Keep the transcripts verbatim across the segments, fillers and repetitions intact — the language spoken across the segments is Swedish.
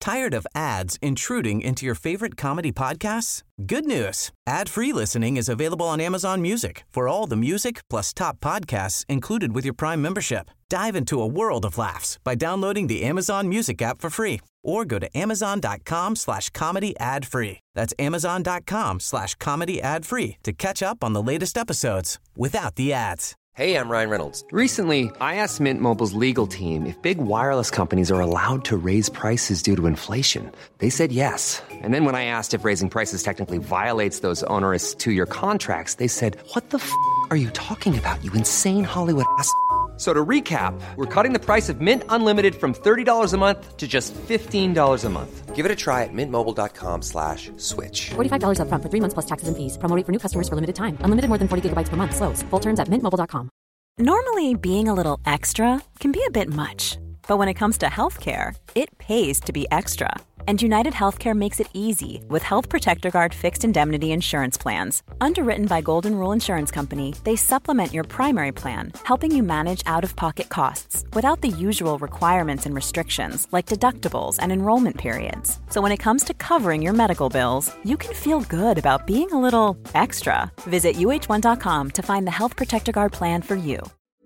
Tired of ads intruding into your favorite comedy podcasts? Good news. Ad-free listening is available on Amazon Music for all the music plus top podcasts included with your Prime membership. Dive into a world of laughs by downloading the Amazon Music app for free or go to amazon.com slash comedy ad free. That's amazon.com slash comedy ad free to catch up on the latest episodes without the ads. Hey, I'm Ryan Reynolds. Recently, I asked Mint Mobile's legal team if big wireless companies are allowed to raise prices due to inflation. They said yes. And then when I asked if raising prices technically violates those onerous two-year contracts, they said, what the f*** are you talking about, you insane Hollywood ass f- So to recap, we're cutting the price of Mint Unlimited from thirty dollars a month to just fifteen dollars a month. Give it a try at mintmobile.com slash switch. forty-five dollars up front for three months plus taxes and fees. Promo rate for new customers for limited time. Unlimited more than forty gigabytes per month. Slows full terms at mint mobile dot com. Normally, being a little extra can be a bit much. But when it comes to healthcare, it pays to be extra. And United Healthcare makes it easy with Health Protector Guard fixed indemnity insurance plans. Underwritten by Golden Rule Insurance Company, they supplement your primary plan, helping you manage out-of-pocket costs without the usual requirements and restrictions like deductibles and enrollment periods. So when it comes to covering your medical bills, you can feel good about being a little extra. Visit U H one dot com to find the Health Protector Guard plan for you.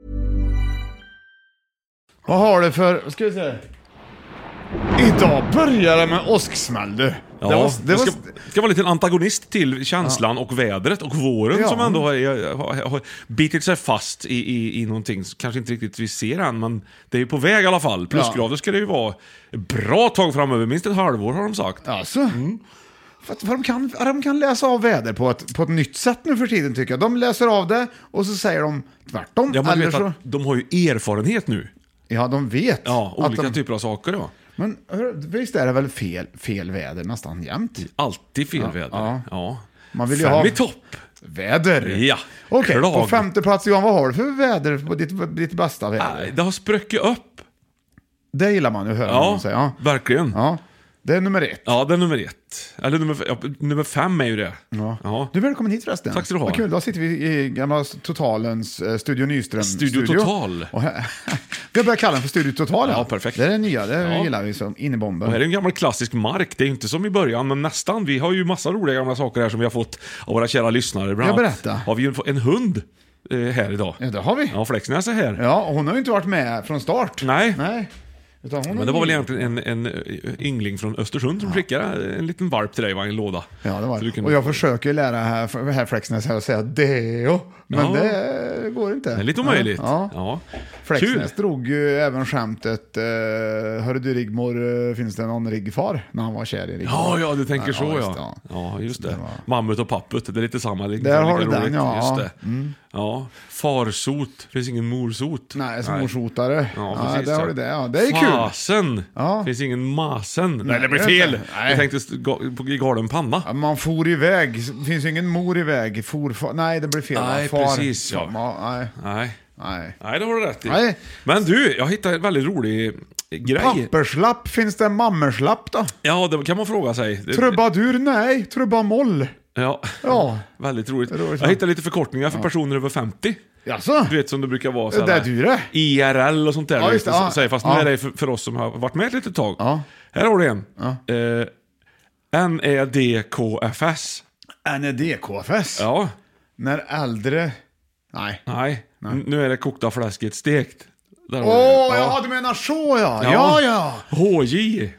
Vad har du för, ska vi se. Idag börjar det med åsksmäll du. Ja, det, var, det, det ska, var... ska vara lite en antagonist till känslan ja. och vädret och våren ja. som ändå har, har, har bitit sig fast i, i, i någonting som kanske inte riktigt vi ser än, men det är ju på väg i alla fall. Plusgrader ja. ska det ju vara bra tag framöver, minst ett halvår har de sagt. Alltså, mm. för att, för de, kan, de kan läsa av väder på ett, på ett nytt sätt nu för tiden tycker jag. De läser av det och så säger de tvärtom. Ja, man eller vet så... att de har ju erfarenhet nu. Ja, de vet. Ja, olika de... typer av saker då. Men visst är det väl fel, fel väder nästan jämt? Alltid fel ja, väder. Ja. ja. Man vill ju Fem ha i topp. Väder. Ja. Okej, okay, på femte plats Johan, vad har du för väder på ditt, ditt bästa väder? Nej, det har spruckit upp. Det gillar man ju att höra. Ja, säga. Ja, verkligen. Ja. Det är nummer ett. Ja, det är nummer ett. Eller nummer, ja, nummer fem är ju det. Ja. Ja. Du är välkommen hit förresten. Tack ska du ha. Vad kul, då sitter vi i gamla Totalens uh, Studio Nyström Studio, studio. Total. Och här, vi har börjat kalla den för Studio Total. Ja, perfekt. Det är det nya, det ja. gillar vi som in i bomben. Och här är en gammal klassisk mark. Det är inte som i början, men nästan. Vi har ju massa roliga gamla saker här som vi har fått av våra kära lyssnare. Bland jag berättar. Har vi ju en hund eh, här idag. Ja, det har vi. Ja, Flexnäs är här. Ja, och hon har ju inte varit med från start. Nej. Nej. Men det var väl egentligen en, en yngling från Östersund som ja. skickade en liten varp till dig, var en låda. Ja, det var det. Kunde... Och jag försöker lära här, här Flexnäs här att säga deo, men ja. det går inte. Det är lite omöjligt. Ja. Ja. Flexnäs drog ju även skämtet uh, hörru du Rigmor, finns det någon riggfar? När han var kär i Rigmor. Ja, ja, du tänker ja, så ja. Just, ja. Ja, just det. det var... Mammut och papput, det är lite samma. Lite Där har du roligt. den, ja. Just det. Mm. Ja, farsot, finns ingen morsot. Nej, som morsotare. Ja, ja, precis, där har du det. Ja, det är Fasen. Kul. Ja. Finns ingen masen. Nej, Nej det blir fel. Nej. Jag tänkte på galen panna. Ja, man for iväg. Finns ingen mor iväg. For, for, nej, det blir fel. Nej, far. precis. Ja. Ja, nej. Nej. Nej. Nej, det har du rätt i. Nej. Men du, jag hittade en väldigt rolig grej. Papperslapp, finns det mammerslapp då? Ja, det kan man fråga sig. Trubadur, nej. Trubamoll. Ja, ja. Väldigt roligt. roligt. Jag hittade lite förkortningar för ja. personer över femtio. Jaså? Du vet som det brukar vara så det är du det. I R L och sånt där. Ja, just det. Ja. Fast nu ja. är det för, för oss som har varit med ett litet tag. Ja. Här har du en. Ja. Eh, N E D K F S. N E D K F S? Ja. När äldre... Nej. Nej. Nej. Nu är det kokta fläsket stekt. Åh, oh, ja. ja, du menar så ja. Ja, ja. ja. H J.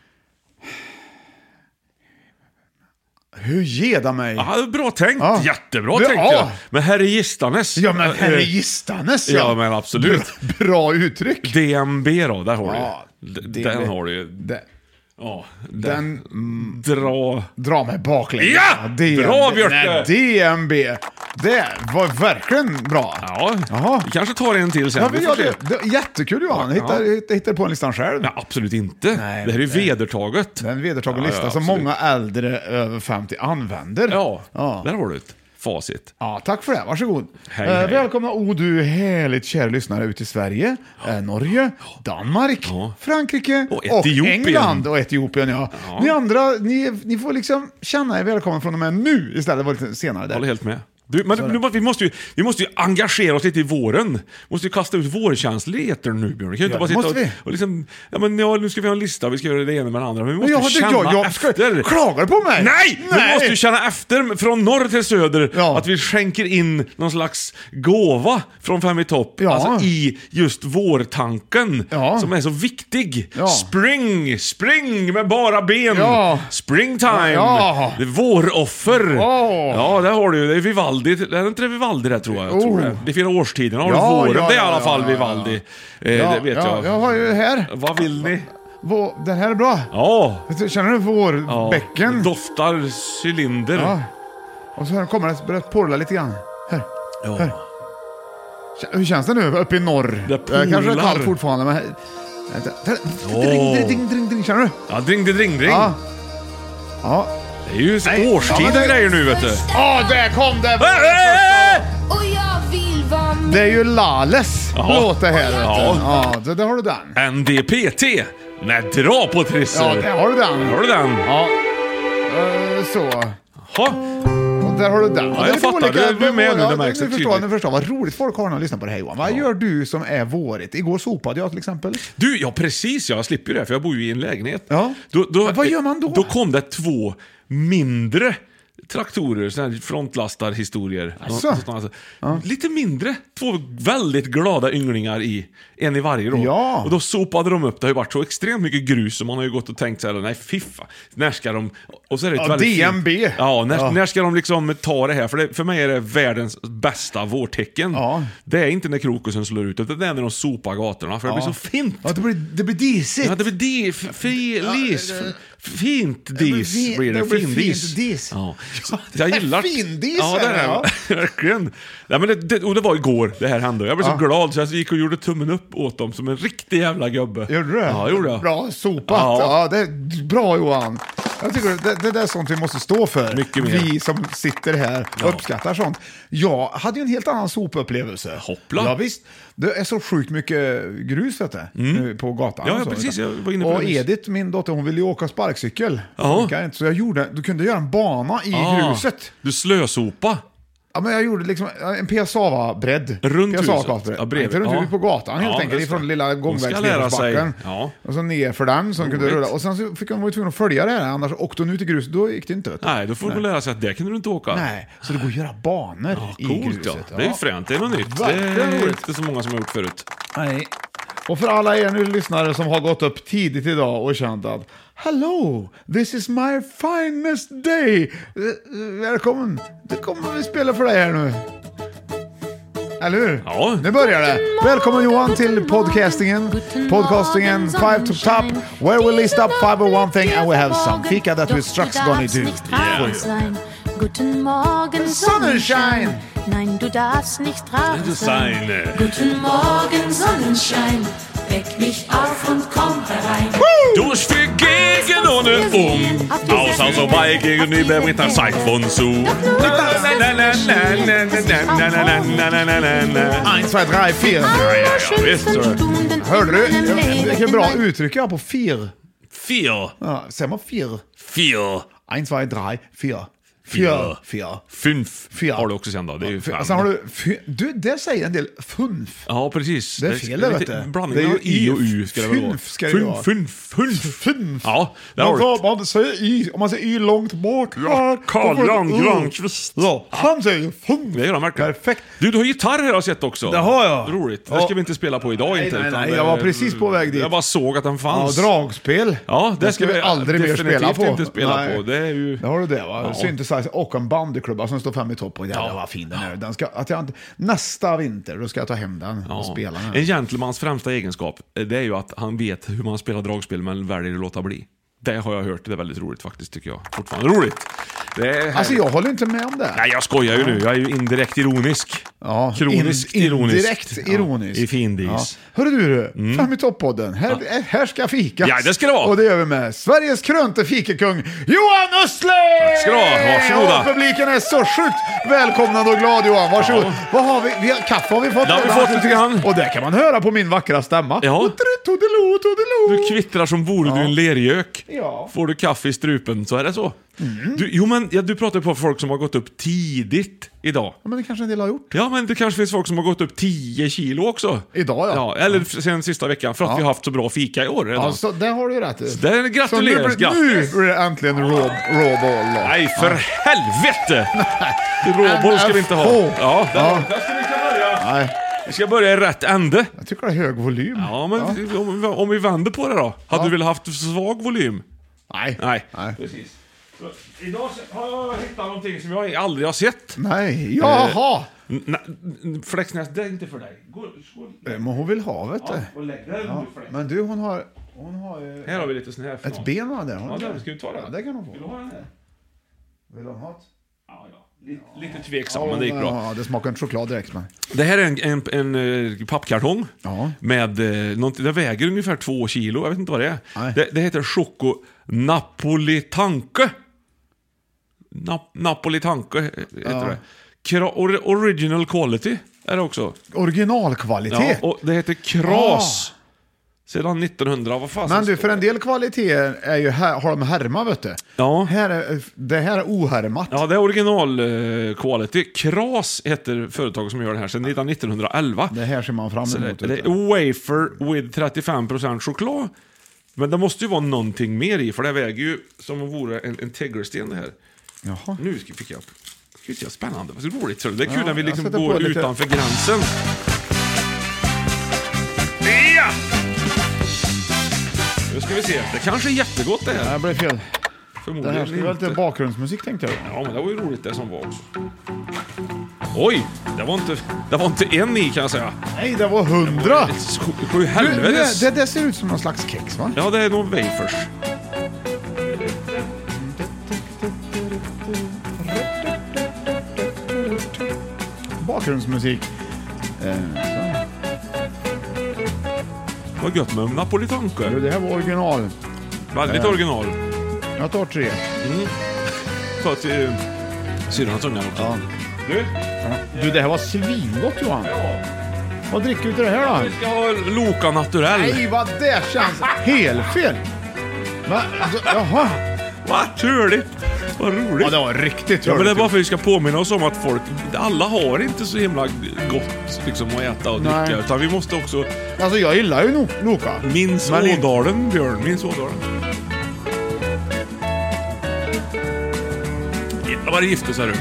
Hur ger det mig? Ja, bra tänkt. Ja. Jättebra det, tänkt. Ja. Jag. Men herre gistanes. Ja, men herre gistanes. Ja. ja, men absolut. Bra uttryck. D M B då, där har ja, du. D- den har du ju. Det. Ja, den, den mm, dra dra mig baklänges. Ja, D M B. Bra Björke. Nej, D M B. Det var verkligen bra. Ja. Jaha. Vi kanske tar en till sen. Ja, vi gör det. det. Jättekul Johan. Ja, hittar, ja. hittar, hittar på en listan själv. Ja, absolut inte. Nej, det här är ju det. vedertaget. Det är en vedertagen ja, lista ja, som många äldre över femtio använder. Ja, ja. där har du ett facit. Ja, tack för det. Varsågod. Hej, eh, hej. Välkomna, oh, du härligt kära lyssnare ut i Sverige, eh, Norge, Danmark, ja. Frankrike och, och England och Etiopien. Ja. Ja. Ni andra, ni, ni får liksom känna er välkomna från och med nu istället. Det var lite senare där. Jag håller helt med. Du, men nu, vi, måste ju, vi måste ju engagera oss lite i våren. Måste ju kasta ut vårkänslor i etern nu, Björn. Kan ju inte Ja, bara sitta måste och, vi? och liksom, ja men ja, nu ska vi ha en lista, vi ska göra det ena med det andra. Men vi måste jag, ju känna jag, jag, efter. Klagar på mig? Nej! Nej! Vi måste ju känna efter från norr till söder Ja. att vi skänker in någon slags gåva från Fem i topp. Ja. Alltså i just vårtanken Ja. som är så viktig. Ja. Spring, spring med bara ben. Ja. Springtime. Ja. Det är våroffer. Ja. Ja, det har du ju. Det är Vivaldi. Det är inte det Vivaldi det tror jag. jag tror Oh. det. Det är fyra årstiderna. Har Ja, du våren? ja, det är i ja, alla ja, fall ja, Vivaldi. Eh, Ja, det vet ja, jag. jag har ju här. Vad vill ni? Vå, den här är bra. Ja. Känner du Ja. vårbäcken? Doftar cylinder. Ja. Och så här kommer det, börjar porla lite grann. Här. Ja. Här. Kä- Hur känns det nu uppe i norr? Det Det är kanske är porlar. kallt fortfarande, men... Vänta. Där. Dring, dring, dring, dring, dring. Känner du? Ja, dring, dring, dring. Ja. Ja. Det är ju Nej. årstid Ja, men det- grejer nu, vet du. Åh, där kom det! Äh, äh, äh! Och jag vill vara med. Det är ju Lales Jaha. låt det här. vet du. Ja. Ja, så där har du den. N D P T. Nej, dra på Ja, trissor. där har du den. Har du den? Ja. Eh, Så. Ha. Och där har du den. Ja, jag fattar. Du- du är med nu, det märks Nu tydligt. förstår, nu förstår vad roligt folk har när de lyssnar på det här, Johan. Vad gör du som är vårigt? Igår sopade jag till exempel. Du, ja precis, jag slipper ju det för jag bor ju i en lägenhet. Ja. Då, då, Men vad gör man då? Då kom det två mindre traktorer, såna här frontlastarhistorier. Asså? Alltså, lite mindre. Två väldigt glada ynglingar i. En i varje då. Ja. Och då sopade de upp. Det har ju varit så extremt mycket grus som man har ju gått och tänkt så här, nej fiffa. När ska de... Och så är det ett Ja, väldigt D M B. fint- Ja, när, Ja. när ska de liksom ta det här? För, det, för mig är det världens bästa vårtecken. Ja. Det är inte när krokusen slår ut, utan det är när de sopar gatorna. För det blir så fint. Ja, det blir, det blir disigt. Ja, det blir dis, filis, Ja, det- fint blir dis fin- blir det, det blir fin fint dis. dis. Ja. Jag gillar... Fin dis Ja, det är det, är ja. det. Verkligen. Ja, men det, det, och det var igår det här hände. Jag blev Ja. så glad så jag gick och gjorde tummen upp åt dem som en riktig jävla gubbe. Gjorde du det? Ja, gjorde jag. Bra sopat. Ja. Ja. Det är bra, Johan. Jag tycker det, det, det är sånt vi måste stå för. Mycket mer. Vi som sitter här och Ja. uppskattar sånt. Jag hade ju en helt annan sopupplevelse. Hoppla. Ja, visst. Det är så sjukt mycket grus vet du, nu på gatan. Ja, och ja, så, precis. vet du. Jag var inne på och det nyss. Edith, min dotter, hon ville ju åka sparkcykel. Ja. Funkar inte. Så jag gjorde, du kunde göra en bana i Ah, gruset. Du slösopa. Ja, men jag gjorde liksom en P S A-bredd. Runt P S A huset. Ja, bredvid. Inte runt Ja. huset på gatan helt Ja, enkelt. just det. Ifrån lilla Hon ska lära sig. gångvägsledarsbacken. Ja. Och så ner för den så hon kunde Roligt. rulla. Och sen så fick hon vara tvungen att följa det här. Annars åkte hon ut i grus. Då gick det inte. Vet du. Nej, då får du lära sig att det kan du inte åka. Nej, så det går att göra banor Ja, i coolt gruset. ja. Det är ju fränt, det är något nytt. Det Verkligen är roligt. inte så många som har gjort förut. Nej. Och för alla er nu lyssnare som har gått upp tidigt idag och känt att hello, this is my finest day. Eh, eh, Välkommen. Det kommer vi spela för dig här nu. Eller hur? Ja. Nu börjar det. Välkommen Johan till podcastingen. Podcastingen Five to Top, where we list up five or one thing and we have some fika that we're strax gonna do. Yeah. Guten Morgen, Sonnenschein. Nein, du darfst nicht traurig sein. Sein. Guten Morgen, Sonnenschein. Weck mich auf und komm herein. Durch für gegen ohne um. Aus, aus, vorbei, gegenüber mit der Zeit von zu. En, två, tre, fyra. Ja, visst, så. Hörde du? Vilken bra uttryck jag har på fyr. Vier. Ja, säger man fyr? Vier. En, två, tre, fyra. Fyra. Fyra. Fyra. Fünf Fyra. har du också sen då. Det är ju Fy- fem. Sen har du, fy, du, det säger en del funf. Ja, precis. Det är fel det, vet lite du. Blandning Det är ju av i och u ska det väl vara. fünf ska det vara. Fünf, fünf, Funf. Ja, det Man, har får, du. man säger y, om man säger y långt bak. Ja, Karl då får du Lang- u. Granqvist. Ja, han säger funf. Det gör han verkligen. Perfekt. Du, du har gitarr här har jag sett också. Det har jag. Roligt. Det Ja. ska vi inte spela på idag Nej, inte. nej, utan nej, det- jag var precis på väg dit. Jag bara såg att den Ja, fanns. dragspel. Ja, det ska vi aldrig mer spela definitivt på. inte spela Nej. på. Det är ju... Det har du det va? Ja. Synthesizer och en bandyklubba som står fem i topp. Och jävlar Ja. vad fin den är. Den ska, att jag inte, nästa vinter då ska jag ta hem den och spela den. En gentlemans främsta egenskap, det är ju att han vet hur man spelar dragspel men väljer att låta bli. Det har jag hört, det är väldigt roligt faktiskt tycker jag. Fortfarande roligt. Det är Alltså jag håller inte med om det. Nej, jag skojar ju nu. Jag är ju indirekt ironisk. Ja, Kroniskt in, ironisk. Indirekt ironisk. Ja, i findis. Ja. Hörru du, mm. Fem i topp-podden. Här, här ska fikas. Ja, det ska det vara. Och det gör vi med Sveriges krönte fikekung Johan Östler! Tack ska du ha. Varsågoda. Och publiken är så sjukt välkomnande och glad Johan. Varsågod. Ja. Vad har vi? vi har, kaffe har vi fått. Det har vi fått lite grann. Och det kan man höra på min vackra stämma. Ja. Todeloo, todeloo. Du kvittrar som vore du en lergök. Ja. Får du kaffe i strupen så är det så. Mm. Du, jo, men ja, du pratar på folk som har gått upp tidigt idag. Ja, men det kanske en del har gjort. Ja, men det kanske finns folk som har gått upp tio kilo också. Idag, ja. ja eller sen sista veckan, för att Ja. vi har haft så bra fika i år redan. Ja, så det har du ju rätt i. Så det gratuleras, så nu, nu blir det äntligen råboll. Nej, för ja. helvete! Råboll ska vi inte ha. Ja, där, ja. där ska vi inte börja. Nej. Vi ska börja i rätt ände. Jag tycker det är hög volym. Ja, men ja. Om, om vi vänder på det då. Hade ja. du velat haft svag volym? Nej. Nej. Nej. Precis. Så, idag har jag hittat någonting som jag aldrig har sett. Nej. Jaha. Eh, Flexnäs, det är inte för dig. Gå, gå. Men hon vill ha, vet du. Ja, lägg, ja. Men du, hon har... Hon har ju... Här har vi lite sån här. Ett ben av det. Ja, där. Ska vi ta det? Ja, det kan hon få. Vill du ha den här? Vill hon ha det? Ja, ja. Lite, lite tveksam, ja, men det gick bra. Ja, det smakar en choklad direkt. Men. Det här är en, en, en, en pappkartong ja. med eh, något, det väger ungefär två kilo. Jag vet inte vad det är. Det, det heter Choco Napolitanke. Nap, Napolitanke heter ja. det. Kra, or, original quality är det också. Originalkvalitet? Ja, och det heter Kras. Ah. Sedan nittonhundra, vad fan. Men du, för en del kvaliteter är ju här, har de härma, vet du. Ja. Här är, det här är ohärmat. Ja, det är original uh, quality. Kras heter företag som gör det här sedan nittonhundraelva. Det här ser man fram emot. Det, det är wafer with trettiofem procent choklad. Men det måste ju vara någonting mer i, för det väger ju som om det vore en, en tegelsten det här. Jaha. Nu fick jag... Gud, det är spännande. Det är roligt, tror du. Det är kul ja, när vi liksom går lite... utanför gränsen. Ja! Nu ska vi se. Det kanske är jättegott det här. Nej, det blev fel. Förmodligen det här skulle vara lite bakgrundsmusik, tänkte jag. Ja, men det var ju roligt det som var också. Oj, det var inte, det var inte en i, kan jag säga. Nej, det var hundra. Sju helvetes. Det, det, det ser ut som någon slags kex, va? Ja, det är nog wafers. Bakgrundsmusik. Eh, så. Vad gött med napolitanke. Det här var original. Väldigt eh. original. Jag tar tre. Mm. Ta till syrrans ungar också. Ja. Du? Ja. Du, det här var svingott, Johan. Ja. Vad dricker du till det här då? Vi ska ha Loka Naturell. Nej, vad det känns helt fel. Va? Alltså, jaha. Vad turligt. Vad roligt. Ja, det var riktigt turligt. Ja, men det är bara för att vi ska påminna oss om att folk, alla har inte så himla gott liksom att äta och dricka. Nej. Utan vi måste också... Alltså, jag gillar ju Loka. Minns Ådalen, Björn. Minns Ådalen. Jävlar vad det gifte, så är du.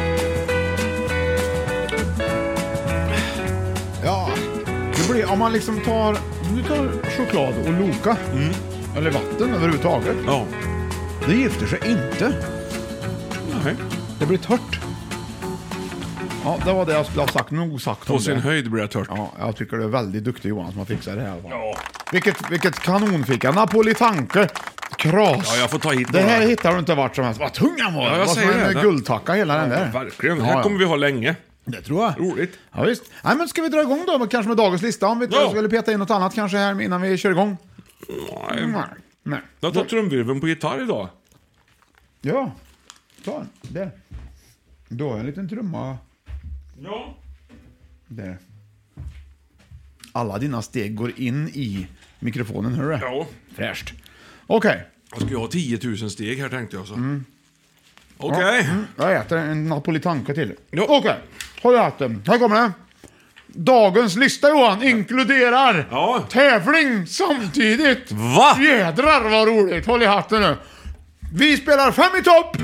Ja, det blir, om man liksom tar, du tar choklad och Loka, mm. eller vatten överhuvudtaget. Ja. Det gifter sig inte. Nej. Det blir tört. Ja, det var det jag skulle ha sagt. Nog sagt På sin det. höjd blir det tört. Ja, jag tycker det är väldigt duktig, Johan, som har fixat det här. Ja. Vilket, vilket kanonfika. Napolitanke. Kras. Ja, jag får ta hit det här några. Hittar du inte vart som helst. Vad tung han var. Ja, jag vad säger en det. guldtacka hela ja, den där. Verkligen. Ja, här ja. kommer vi ha länge. Det tror jag. Roligt. Ja, visst. Nej, men ska vi dra igång då? Kanske med dagens lista. Om vi ja. skulle peta in något annat kanske här innan vi kör igång. Nej. Nej. Nej. Jag tar trumvirveln på gitarr idag. Ja. Ta en. Där. Då är en liten trumma. Ja. Där. Alla dina steg går in i mikrofonen, hör du? Ja. Fräscht. Okej. Okay. Jag ska ju ha tio tusen steg här, tänkte jag så. Mm. Okej. Okay. Ja, mm. Jag äter en napolitanka till. Ja. Okej. Okay. Håll i hatten. Här kommer det. Dagens lista, Johan, inkluderar ja. tävling samtidigt. Va? Jädrar vad roligt. Håll i hatten nu. Vi spelar fem i topp.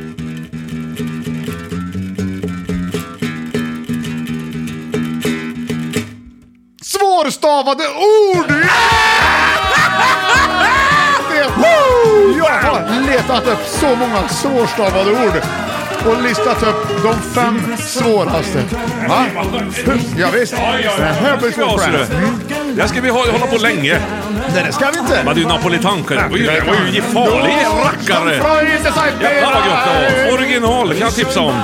Svårstavade ord! Jag har letat upp så många svårstavade ord och listat upp de fem svåraste. Va? Ja, visst. Det här blir svårt för det. Mm. Det ska vi hålla på länge. Nej, det ska vi inte. Men det är ju napolitanker. Det var ju, det var ju farlig rackare. Jävlar vad gott det var. Original kan jag tipsa om.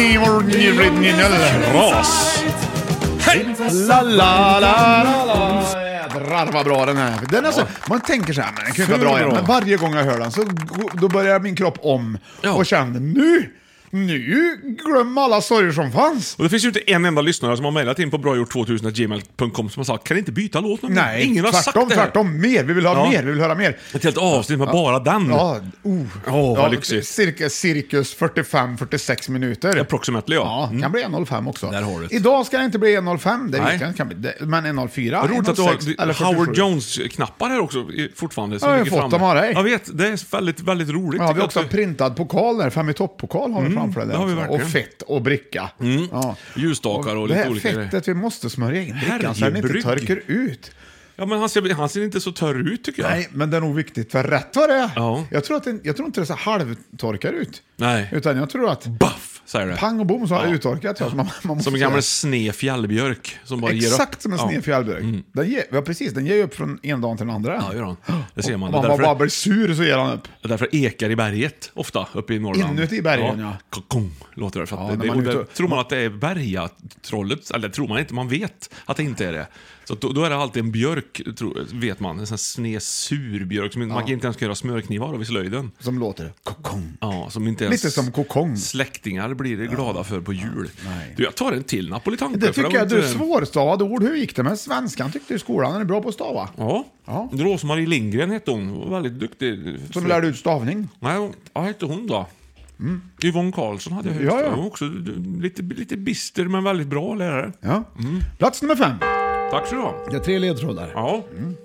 Ras. Hej! La la la la la. Jädrar vad bra den är. Den är så, man tänker så här, men den kan inte vara bra igen. Men varje gång jag hör den så då börjar min kropp om. Ja. Och känner, nu Nu glöm alla sorger som fanns. Och det finns ju inte en enda lyssnare som har mejlat in på bragjort tvåtusen snabel a gmail punkt com som har sagt, kan ni inte byta låt någon? Nej, ingen har tvärtom, sagt det här. tvärtom, mer. Vi vill ha Ja. mer, vi vill höra mer. Ett helt avsnitt med bara den. Ja, oh. Åh, vad ja, lyxigt. cirka, cirkus fyrtiofem till fyrtiosex minuter. Approximately, ja. Ja, Mm. kan bli en noll fem också. Där har du det. Idag ska det inte bli en noll fem, det Nej. vet jag inte, kan bli, det- men en noll fyra, Vad roligt en att du noll sex eller har fyrtiosju. Howard Jones-knappar här också i- fortfarande. som Ja, jag har ligger fått framme. dem av dig. Jag vet, det är väldigt, väldigt roligt. Ja, vi tycker har också jag att printad pokal där, fem i topp-pokal har vi framför dig. det har vi också. verkligen. Och fett och bricka. Ja. Ljusstakar och det lite här olika grejer. fettet, vi måste smörja in brickan så den inte Herrebrygg. torkar ut. Ja, men han ser, han ser inte så törr ut tycker jag. Nej, men det är nog viktigt, för rätt vad det är. Ja. Jag, tror att det, jag tror inte det så halvtorkar ut. Nej. Utan jag tror att Buff, säger det. pang och bom så har det Ja. uttorkat. Ja. Så man, man måste Som en säga. gammal sned fjällbjörk som bara ger upp. Exakt som en Ja. Mm. sned fjällbjörk. Den ger, ja, precis, den ger ju upp från en dag till den andra. Ja, gör han. Det ser man. Om Det är man bara därför, blir sur så ger han upp. det är därför ekar i berget ofta uppe i Norrland. Inuti bergen, ja. Kokong, låter det. För att Ja, det, när det, man och är det ute- tror man att det är bergatrollet, eller tror man inte, man vet att det inte är det. Så då, då är det alltid en björk, tro, vet man, en sån här sned sur björk som man inte ens kan göra smörknivar av i slöjden. Som låter kokong. Ja, som inte ens Lite som kokong. släktingar blir glada för på jul. nej. Du, jag tar en till napolitanka. Det för tycker var jag, du inte- svårstavad ord. Hur gick det med svenskan tyckte du i skolan? Är du bra på att stava? Ja. Ja. Rosmarie Lindgren hette hon. Hon var väldigt duktig. Som lärde ut stavning? Nej, hon- vad hette hon då? Mm. Yvonne Karlsson hade jag högst. Ja, ja. Hon var också lite, lite bister men väldigt bra lärare. Ja. Plats nummer fem. Tack så du ha. Det är tre ledtrådar. Ja.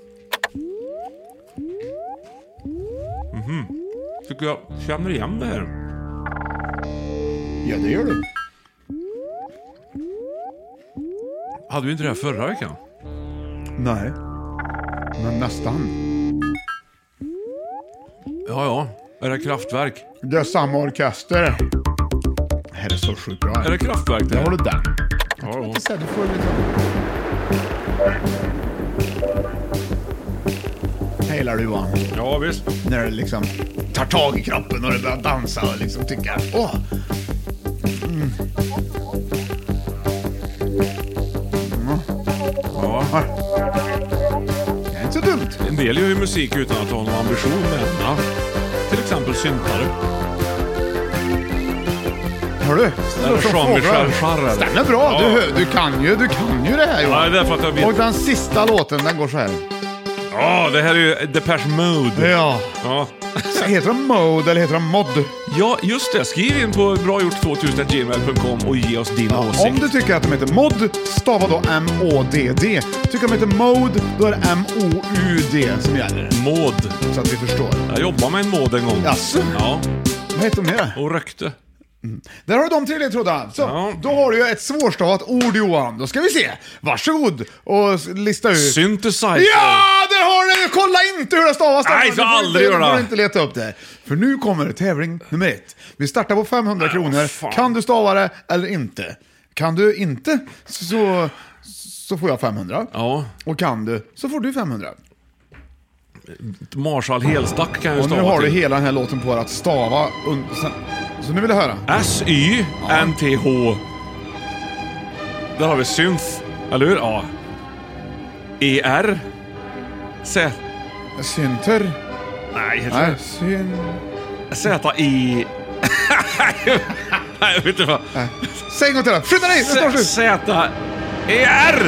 Mhm. Tycker jag känner igen det här. Ja, det gör du. Hade vi inte det här förra veckan? Nej. Men nästan. Ja, ja. Är det Kraftwerk? Det är samma orkester. Det här är så sjukt bra. Är det Kraftwerk det Där har här? du den. Ja, ja. Inte så här, du får lite... Här gillar du, Johan. Ja, visst. När du liksom tar tag i kroppen och du börjar dansa och liksom tycker åh. Ja. Det är inte så dumt. En del gör ju musik utan att ha någon ambition med den. Ja. Till exempel syntare. Hör du? Eller Jean-Michel Jarre. Stämmer bra. Ja. Du, du, kan ju, du kan ju det här, Ja, det är Johan. därför att jag vet. Och den sista låten, den går så här. Ja, det här är ju Depeche Mode. Ja. Ja. Så heter de Mode eller heter de Mod? Ja, just det. Skriv in på bragjort tvåtusen snabel a gmail punkt com och ge oss din åsikt. Om du tycker att de heter Mod, stava då M Å D D. Tycker de heter Mode, då är det M O U D som gäller. Mod. Så att vi förstår. Jag jobbade med en mod en gång. Jaså? Ja, Vad heter de mer? och rökte. Där har du de tre ledtrådarna. Så, Ja. då har du ju ett svårstavat ord, Johan. Då ska vi se. Varsågod och s- lista ut. Synthesizer. Ja, där har du! Kolla inte hur det stavas. Nej, Du så får aldrig inte, göra. Du får inte leta upp det. För nu kommer tävling nummer ett. Vi startar på femhundra kronor. fan. Kan du stava det eller inte? Kan du inte så, så får jag femhundra. Ja, Och kan du så får du femhundra. Marshall Helstack kan jag Och nu stava har du till. hela den här låten på att stava. Un- sen- så nu vill jag höra. S Y N T H. Där har vi synth. Eller hur? Ja. E R. Z. Synter. Nej, heter Nej, det? syn... Z I. Nej, jag vet inte vad. Säg en gång till då. Flytta dig! Det står slut. Z E R.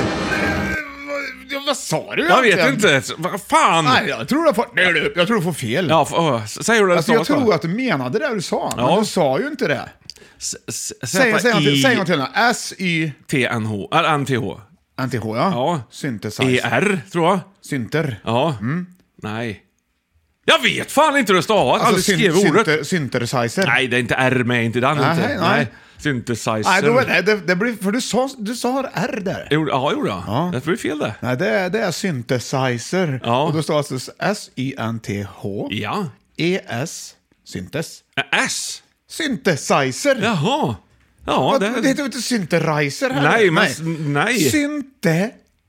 Ja, vad sa du Jag vet egentligen? inte. Vad fan? Nej, jag tror du får, nej, du, jag tror du får fel. Ja, f- åh, säg hur det alltså, jag stavas, va? tror att du menade det du sa, men Ja. du sa ju inte det. S- s- Säg, säg, en till, säg en gång Z I till. då. S Y T N H. Eller N T H. N T H, ja. Ja. Synthesizer. E R, tror jag. Synter. Ja. Nej. Jag vet fan inte hur det stavas. Alltså, Aldrig skrev ordet. synter, synthesizer. Nej, det är inte R med, inte den. Nej, inte. nej. Synthesizer. Nej, då, nej det, det blir, för du sa, du sa R där. Gjorde- Ja, gjorde jag. Ja. Det blir fel det. Nej, det är, det är synthesizer. Ja. Och då står alltså S Y N T H Ja. E S. Syntes. S. Synthesizer. Jaha. Ja, Vad, det... det heter ju inte synthesizer här. Nej, men s- nej. Synte.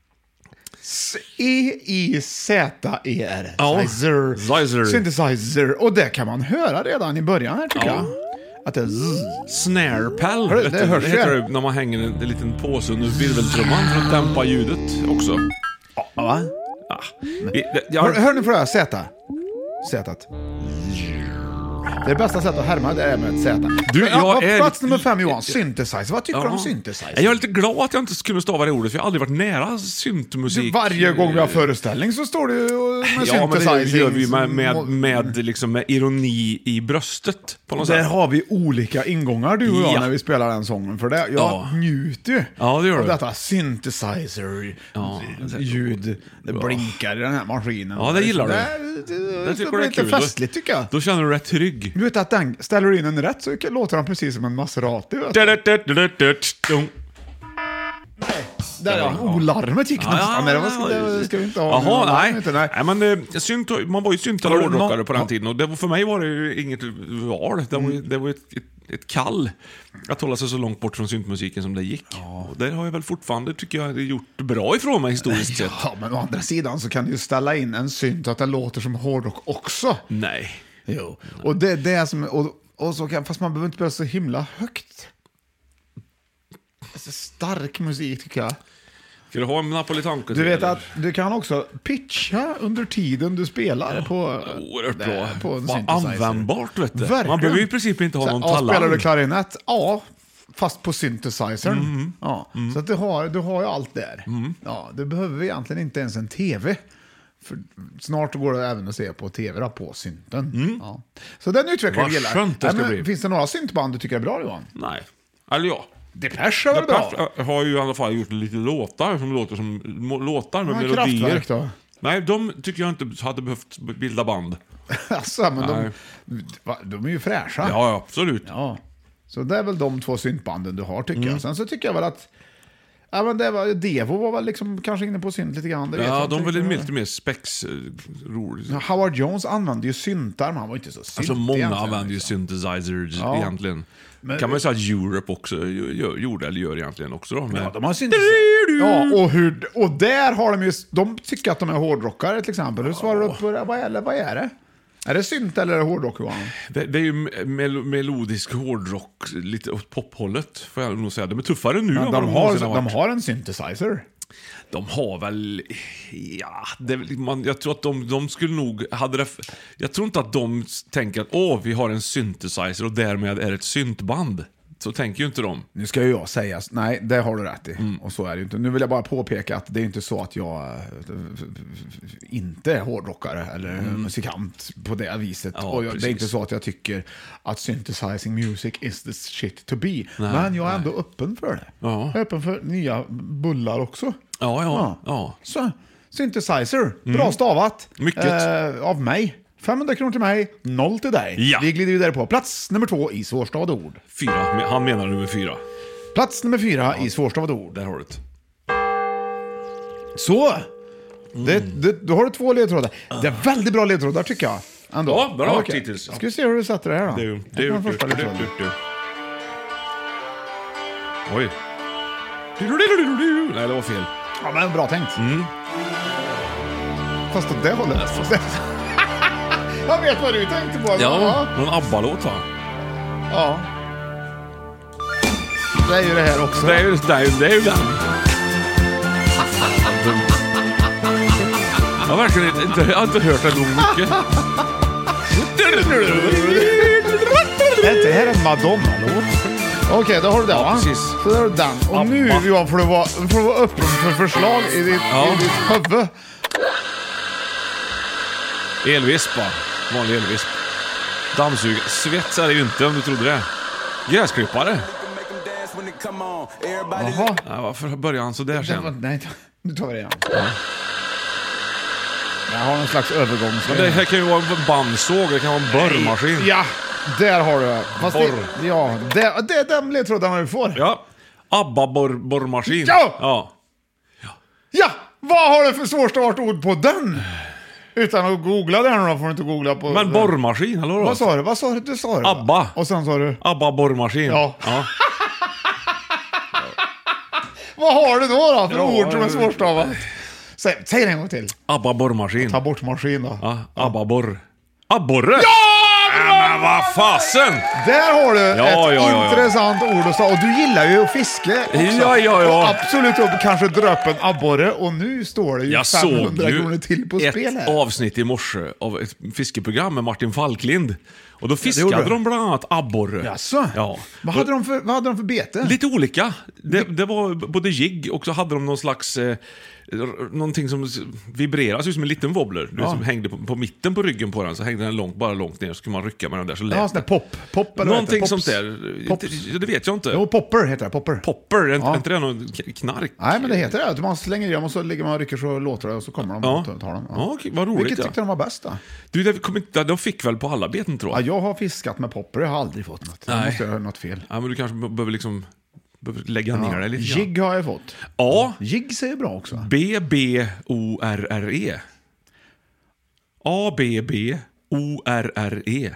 E I Z E R. Ja. Sizer. Sizer. Synthesizer. Och det kan man höra redan i början här tycker Ja. jag. Att det är zzz. Snare pal. Hörru, vet det du. hörs det heter ju. det när man hänger en, en liten påse under virveltrumman för att dämpa ljudet också. Va? Ah. I- det- jag- Hör, hör ni på det här? Z. Z. Det är bästa sättet att härma det är med ett Z. Du, Men, ja, jag är plats lite- nummer fem, Johan. Synthesizer. Vad tycker Ja. du om synthesizer? Jag är lite glad att jag inte kunde stava det ordet, för jag har aldrig varit nära syntmusik. Varje gång vi har föreställning så står det ju med Ja, men det synthesizer. gör vi ju med, med, med, liksom med ironi i bröstet på något Där sätt. har vi olika ingångar du och jag Ja. när vi spelar den sången. För det, jag Ja. njuter ju Ja, det gör av du. detta synthesizer Ja, ljud. Det blinkar i den här maskinen. Ja, det gillar du. Det, det, Det tycker det du blir är lite kul. festligt tycker jag. Då känner du dig trygg. Du vet att den, ställer du in den rätt så låter den precis som en Maserati. Vet du. Där ja, oh, larmet gick nästan. Nej, det var- det ska vi inte ha. Jaha, Nu, nej. Inte, nej. nej men, eh, synt, man var ju syntare Har du hårdrockare nå- på den Ja. tiden. Och det, var- för mig var det ju inget val. Det var, ju- det var ett, ett, ett kall att hålla sig så långt bort från syntmusiken som det gick. Och där har jag väl fortfarande, tycker jag, gjort bra ifrån mig historiskt sett. Ja, men å andra sidan så kan du ju ställa in en synt att den låter som hårdrock också. Nej. Jo. Och det, det är som, och, och så kan, fast man behöver inte spela så himla högt. Det är stark musik tycker jag. Ska du ha en napolitanka? Du vet att du kan också pitcha under tiden du spelar på, Oerhört bra. på en Vad synthesizer. användbart, vet du. Verkligen. Man behöver ju i princip inte ha Så, någon ja, talang. spelar du klarinett? Ja, fast på synthesizern. Mm. Ja. Så att du, har, du har ju allt där. Ja, du behöver egentligen inte ens en tv. För snart går det även att se på tv då, på synten. Ja. Så den utvecklingen Vad gillar skönt det ska men, bli. finns det några syntband du tycker är bra, Johan? Nej. Eller ja. Depeche är väl bra? Depeche har ju i alla fall gjort lite låtar som låter som må- låtar med Ja, melodier. Kraftwerk då? Nej, de tycker jag inte hade behövt bilda band. Alltså, men Nej. de, va, de är ju fräscha. Ja, ja, absolut. Ja. Så det är väl de två syntbanden du har tycker Mm. jag. Sen så tycker jag väl att ja, men det var, Devo var väl liksom kanske inne på synt lite grann. Det vet jag Ja, inte de var riktigt. lite mer spex eh, roligt. Ja, Howard Jones använde ju syntar, men han var inte så synt Alltså många egentligen, använder ju liksom. synthesizers Ja. egentligen. Men- Kan man ju säga att Europe också gör, gjorde, eller gör egentligen också då. Men... Ja, de har synthesizer. Ja, och, hur, och där har de ju, de tycker att de är hårdrockare till exempel. Hur svarar du på det? Vad är, vad är det? Är det synt eller är det hårdrock, Johan? Det, det är ju mel melodisk hårdrock, lite åt pophållet, får jag nog säga. De är tuffare nu Men än vad de, har, någonsin de varit. har en synthesizer. De har väl, ja, det, man, jag tror att de, de skulle nog, hade det, jag tror inte att de tänker att åh, vi har en synthesizer och därmed är det ett syntband. Så tänker ju inte de. Nu ska ju jag säga, nej, det har du rätt i. Mm. Och så är det ju inte. Nu vill jag bara påpeka att det är inte så att jag äh, inte är hårdrockare eller musikant på det viset. Mm. Ja, och jag, det är precis. inte så att jag tycker att synthesizing music is the shit to be. Men jag är ändå öppen för det. Ja. Jag är öppen för nya bullar också. Ja, ja, ja. Så, synthesizer, bra stavat. Mycket. Eh, av mig. femhundra kronor till mig, noll till dig. Ja. Vi glider vidare på plats nummer två i svårstavade ord. Fyra, han menar nummer fyra. Plats nummer fyra i svårstavade ord. Där har du det. Så! Det, det, då har du två ledtrådar. Det är väldigt bra ledtrådar tycker jag. Ändå. Ja, bra okej. hittills. Ska vi se hur du sätter det här då? Det är ju, det är Jag ju, tar den första det är ju, ledtråden. det är ju. Oj. Nej, det var fel. Ja, men bra tänkt. Mm. Fast åt det hållet. Jag vet vad du tänkte på. Ja, någon ABBA-låt va? ja. Det är ju det här också. Det är ju, det är ju, det är ju den. Jag har verkligen inte, jag har inte hört den nog mycket. Är inte det här en Madonna-låt? Okej, då har du den, Ja, va? precis. Så där har du den. Och nu, Abba. Johan, får du vara, får du vara öppen för förslag i ditt, Ja. i ditt huvud. Elvisp va? Vanlig elvisp. Dammsug. Svets är det ju inte om du trodde det. Gräsklippare. Jaha. Ja, varför börjar han så där Det var, sen? nej, nu tar vi det igen. Jag har någon slags övergångs... Men det här kan ju vara en bandsåg, det kan vara en borrmaskin. Ja, där har du det. Fast Borr. det, ja, det, det är den ledtrådarna du får. Ja. ABBA-borrmaskin. Ja! Ja. Ja, vad har du för svårstavat ord på den? Utan att googla den då får du inte googla på... Men borrmaskin, hallå då? Vad sa du? Vad sa du? Du sa det. Abba. Och sen sa du... ABBA-borrmaskin. Ja. ja. Vad har du då, då för Ja, ord som är eh, svårstavat? Säg, säg det en gång till. ABBA-borrmaskin. Ta bort maskin då. Ja, ABBA-borr. Abborre! Ja, bra! Men vad fasen! Där har du Ja, ett ja, ja, ja. intressant ord att säga. Och du gillar ju att fiska också. Ja, ja, ja. Och absolut upp, kanske dra upp en abborre. Och nu står det ju Jag såg femhundra kronor ju till på ett spel här. avsnitt i morse av ett fiskeprogram med Martin Falklind. Och då gjorde fiskade du. de bland annat abborre. Jaså? Ja. Vad hade de för, vad hade de för bete? Lite olika. Det, det var både jigg och så hade de någon slags eh, r- någonting som vibrerar, så ut som en liten wobbler. Du Ja. som hängde på, på mitten på ryggen på den, så hängde den långt, bara långt ner, så kunde man rycka med den där så lät Ja, sån där pop. Pop eller vad någonting heter det? sånt Pops. där. Pops. Det, det vet jag inte. Jo, popper heter det. Popper. Popper, är inte, Ja. är inte det någon k- knark? Nej, men det heter det. Att man slänger i dem och så ligger man och rycker så låter det och så kommer de Ja. och tar dem. Ja, okej, vad roligt. Vilket ja. tyckte de var bäst då? Du, det kom inte, de fick väl på alla beten, tror Ja, jag. jag har fiskat med popper, jag har aldrig fått något. Jag Nej. måste göra något fel. Ja, men du kanske be- behöver liksom behöver lägga ner det lite grann. Jigg har jag fått. A. Jigg säger bra också. B B O R R E. A B B O R R E.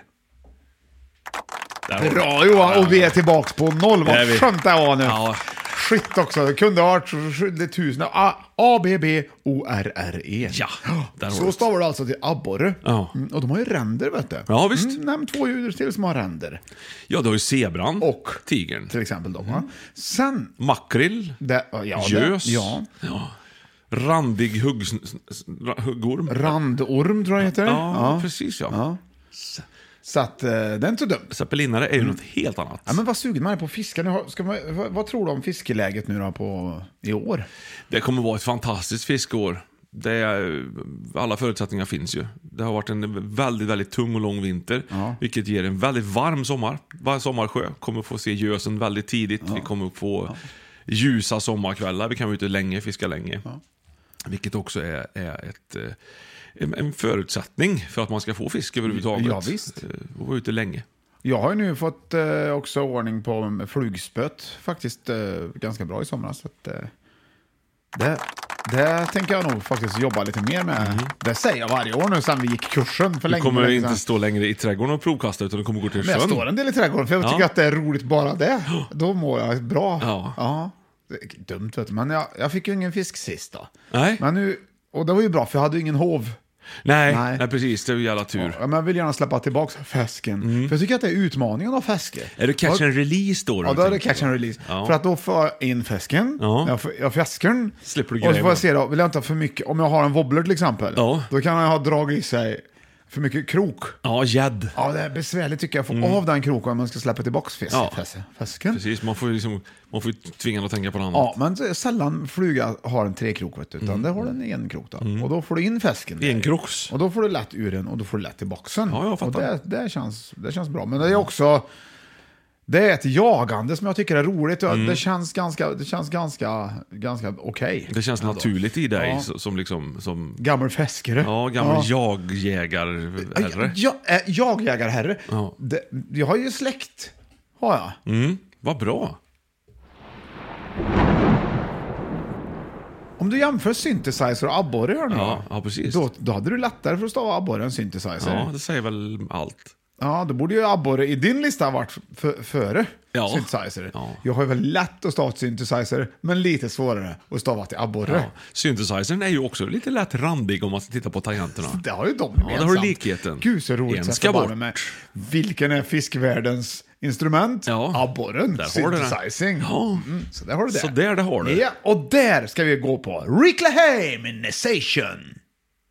Där har vi. Bra Johan, och vi är tillbaka på noll. Där är vi. Vad skönt det var nu. Ja. Skit också, det kunde ha varit tusen. A- A B B O R R E. Ja, där har Så du. stavar du alltså till abborre. Ja. Mm, och de har ju ränder, vet du. Ja, visst. Mm, nämn två djur till som har ränder. Ja, du har ju zebran. Och tigern. till exempel då. Mm. va? Sen... Makrill. Det, ja, det- Gös. Ja. Ja. Randig hugg, huggorm. Randorm tror jag heter. Ja, precis ja. Ja. Så att, eh, det är inte dumt. Zeppelinare är ju något helt annat. Ja, men vad sugen man är på att fiska. Nu har- Ska man, vad, vad tror du om fiskeläget nu då på, i år? Det kommer vara ett fantastiskt fiskeår. Det är, alla förutsättningar finns ju. Det har varit en väldigt, väldigt tung och lång vinter. Ja. Vilket ger en väldigt varm sommar. Varje sommarsjö kommer få se gösen väldigt tidigt. Vi kommer få ljusa sommarkvällar. Vi kan vara ute länge, fiska länge. Vilket också är, är ett, eh, en, en förutsättning för att man ska få fisk överhuvudtaget. Ja, visst. Eh, Och vara ute länge. Jag har ju nu fått eh, också ordning på med flugspöt. Faktiskt eh, ganska bra i somras. Så att, eh, det, det tänker jag nog faktiskt jobba lite mer med. Det säger jag varje år nu sen vi gick kursen för Du länge. kommer länge inte sedan. stå längre i trädgården och provkasta, utan du kommer gå till Men jag sjön. står en del i trädgården för jag Ja. tycker att det är roligt bara det. Då mår jag bra. Ja. Ja. Det är dumt vet du, men jag, jag fick ju ingen fisk sist då. Nej. Men nu, och det var ju bra för jag hade ju ingen hov. Nej, Nej. nej, precis. Det är ju jävla tur. Ja, men jag vill gärna släppa tillbaka fisken. För jag tycker att det är utmaningen av fiske. Är det catch and release då? Ja, då är det catch and release. Ja. För att då får jag in fisken, Ja. jag, får, jag fiskar den, Slipper du och så grejer får jag med. se då, vill jag inte ha för mycket, om jag har en wobbler till exempel, Ja. då kan jag ha dragit i sig för mycket krok. Ja, gädd. Ja, det är besvärligt tycker jag, att få av den kroken om man ska släppa tillbaka fisk, Ja. fis- fisken. Precis, man får ju liksom, man får ju tvinga att tänka på något Ja, annat. men det är sällan fluga har en trekrok, vet du, utan det har den en krok då. Och då får du in fisken. där. En kroks. Och då får du lätt ur den och då får du lätt tillbaka den. Ja, jag och fattar. det, det, känns, det känns bra. Men det är också... Det är ett jagande som jag tycker är roligt. och Det känns ganska, det känns ganska, ganska okej. Det känns ändå. naturligt i dig Ja. så- som liksom... Som, Gammal fiskare. ja, gammal jagjägarherre. Ja, äh, jagjägarherre. Ja. Det, jag har ju släkt. Har jag. Mm, vad bra. Om du jämför synthesizer och abborre här nu Ja, då, ja, precis. då, då hade du lättare för att stava abborre än synthesizer. Ja, det säger väl allt. Ja, då borde ju abborre i din lista ha varit f- före Ja. synthesizer. Ja. Jag har ju väl lätt att stava till synthesizer, men lite svårare att stava till abborre. Ja. Synthesizern är ju också lite lätt randig om man tittar på tangenterna. Det har ju de Ja, det har du likheten. Gud så roligt. En sätt ska att bara bort. med. Vilken är fiskvärldens instrument? Ja. Abborren. Där har du den. Synthesizing. Ja. Mm, så där har du det. Så där det har du. Ja, och där ska vi gå på reclamation.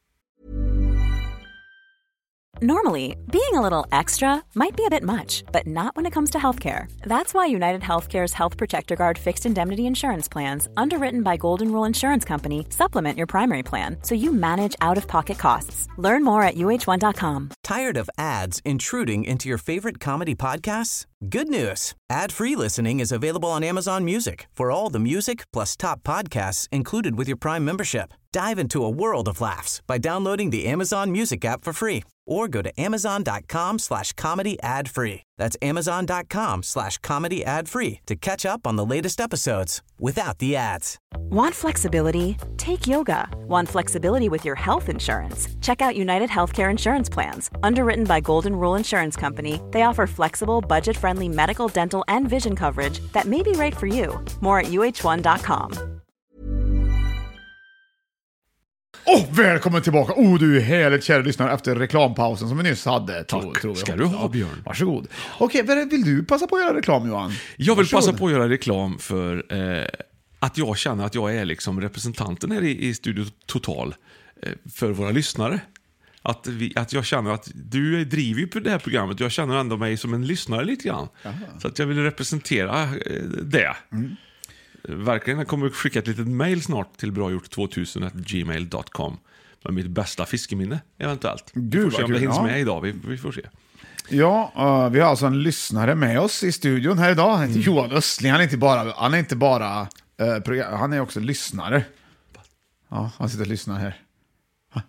Normally, being a little extra might be a bit much, but not when it comes to healthcare. That's why United Healthcare's Health Protector Guard fixed indemnity insurance plans, underwritten by Golden Rule Insurance Company, supplement your primary plan so you manage out-of-pocket costs. Learn more at U H one dot com. Tired of ads intruding into your favorite comedy podcasts? Good news. Ad-free listening is available on Amazon Music for all the music plus top podcasts included with your Prime membership. Dive into a world of laughs by downloading the Amazon Music app for free or go to amazon.com slash comedy ad free. That's amazon.com slash comedy ad free to catch up on the latest episodes without the ads. Want flexibility? Take yoga. Want flexibility with your health insurance? Check out United Healthcare Insurance Plans. Underwritten by Golden Rule Insurance Company, they offer flexible, budget-friendly medical, dental, and vision coverage that may be right for you. More at U H one dot com. Och välkommen tillbaka. Oh, du är härligt kära lyssnare efter reklampausen som vi nyss hade. Tack, tror, tror ska du ha, Björn. Varsågod. Okej, okay, vill du passa på att göra reklam, Johan? Jag vill Varsågod. passa på att göra reklam för eh, att jag känner att jag är liksom representanten här i, i Studio Total eh, för våra lyssnare. Att, vi, att jag känner att du driver ju på det här programmet. Jag känner ändå mig som en lyssnare lite grann. Aha. Så att jag vill representera eh, det. Mm. Verkligen, jag kommer att skicka ett litet mail snart till bragjort tvåtusen at gmail dot com med mitt bästa fiskeminne eventuellt. Gud, vi får se om det hinns ja. med idag, vi, vi får se. Ja, uh, vi har alltså en lyssnare med oss i studion här idag. Han heter mm. Johan Östling, han är inte bara, han är, inte bara uh, program, han är också lyssnare. Ja, han sitter och lyssnar här. Ha.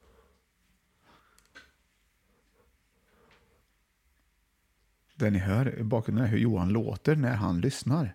Det ni hör i bakgrunden är hur Johan låter när han lyssnar.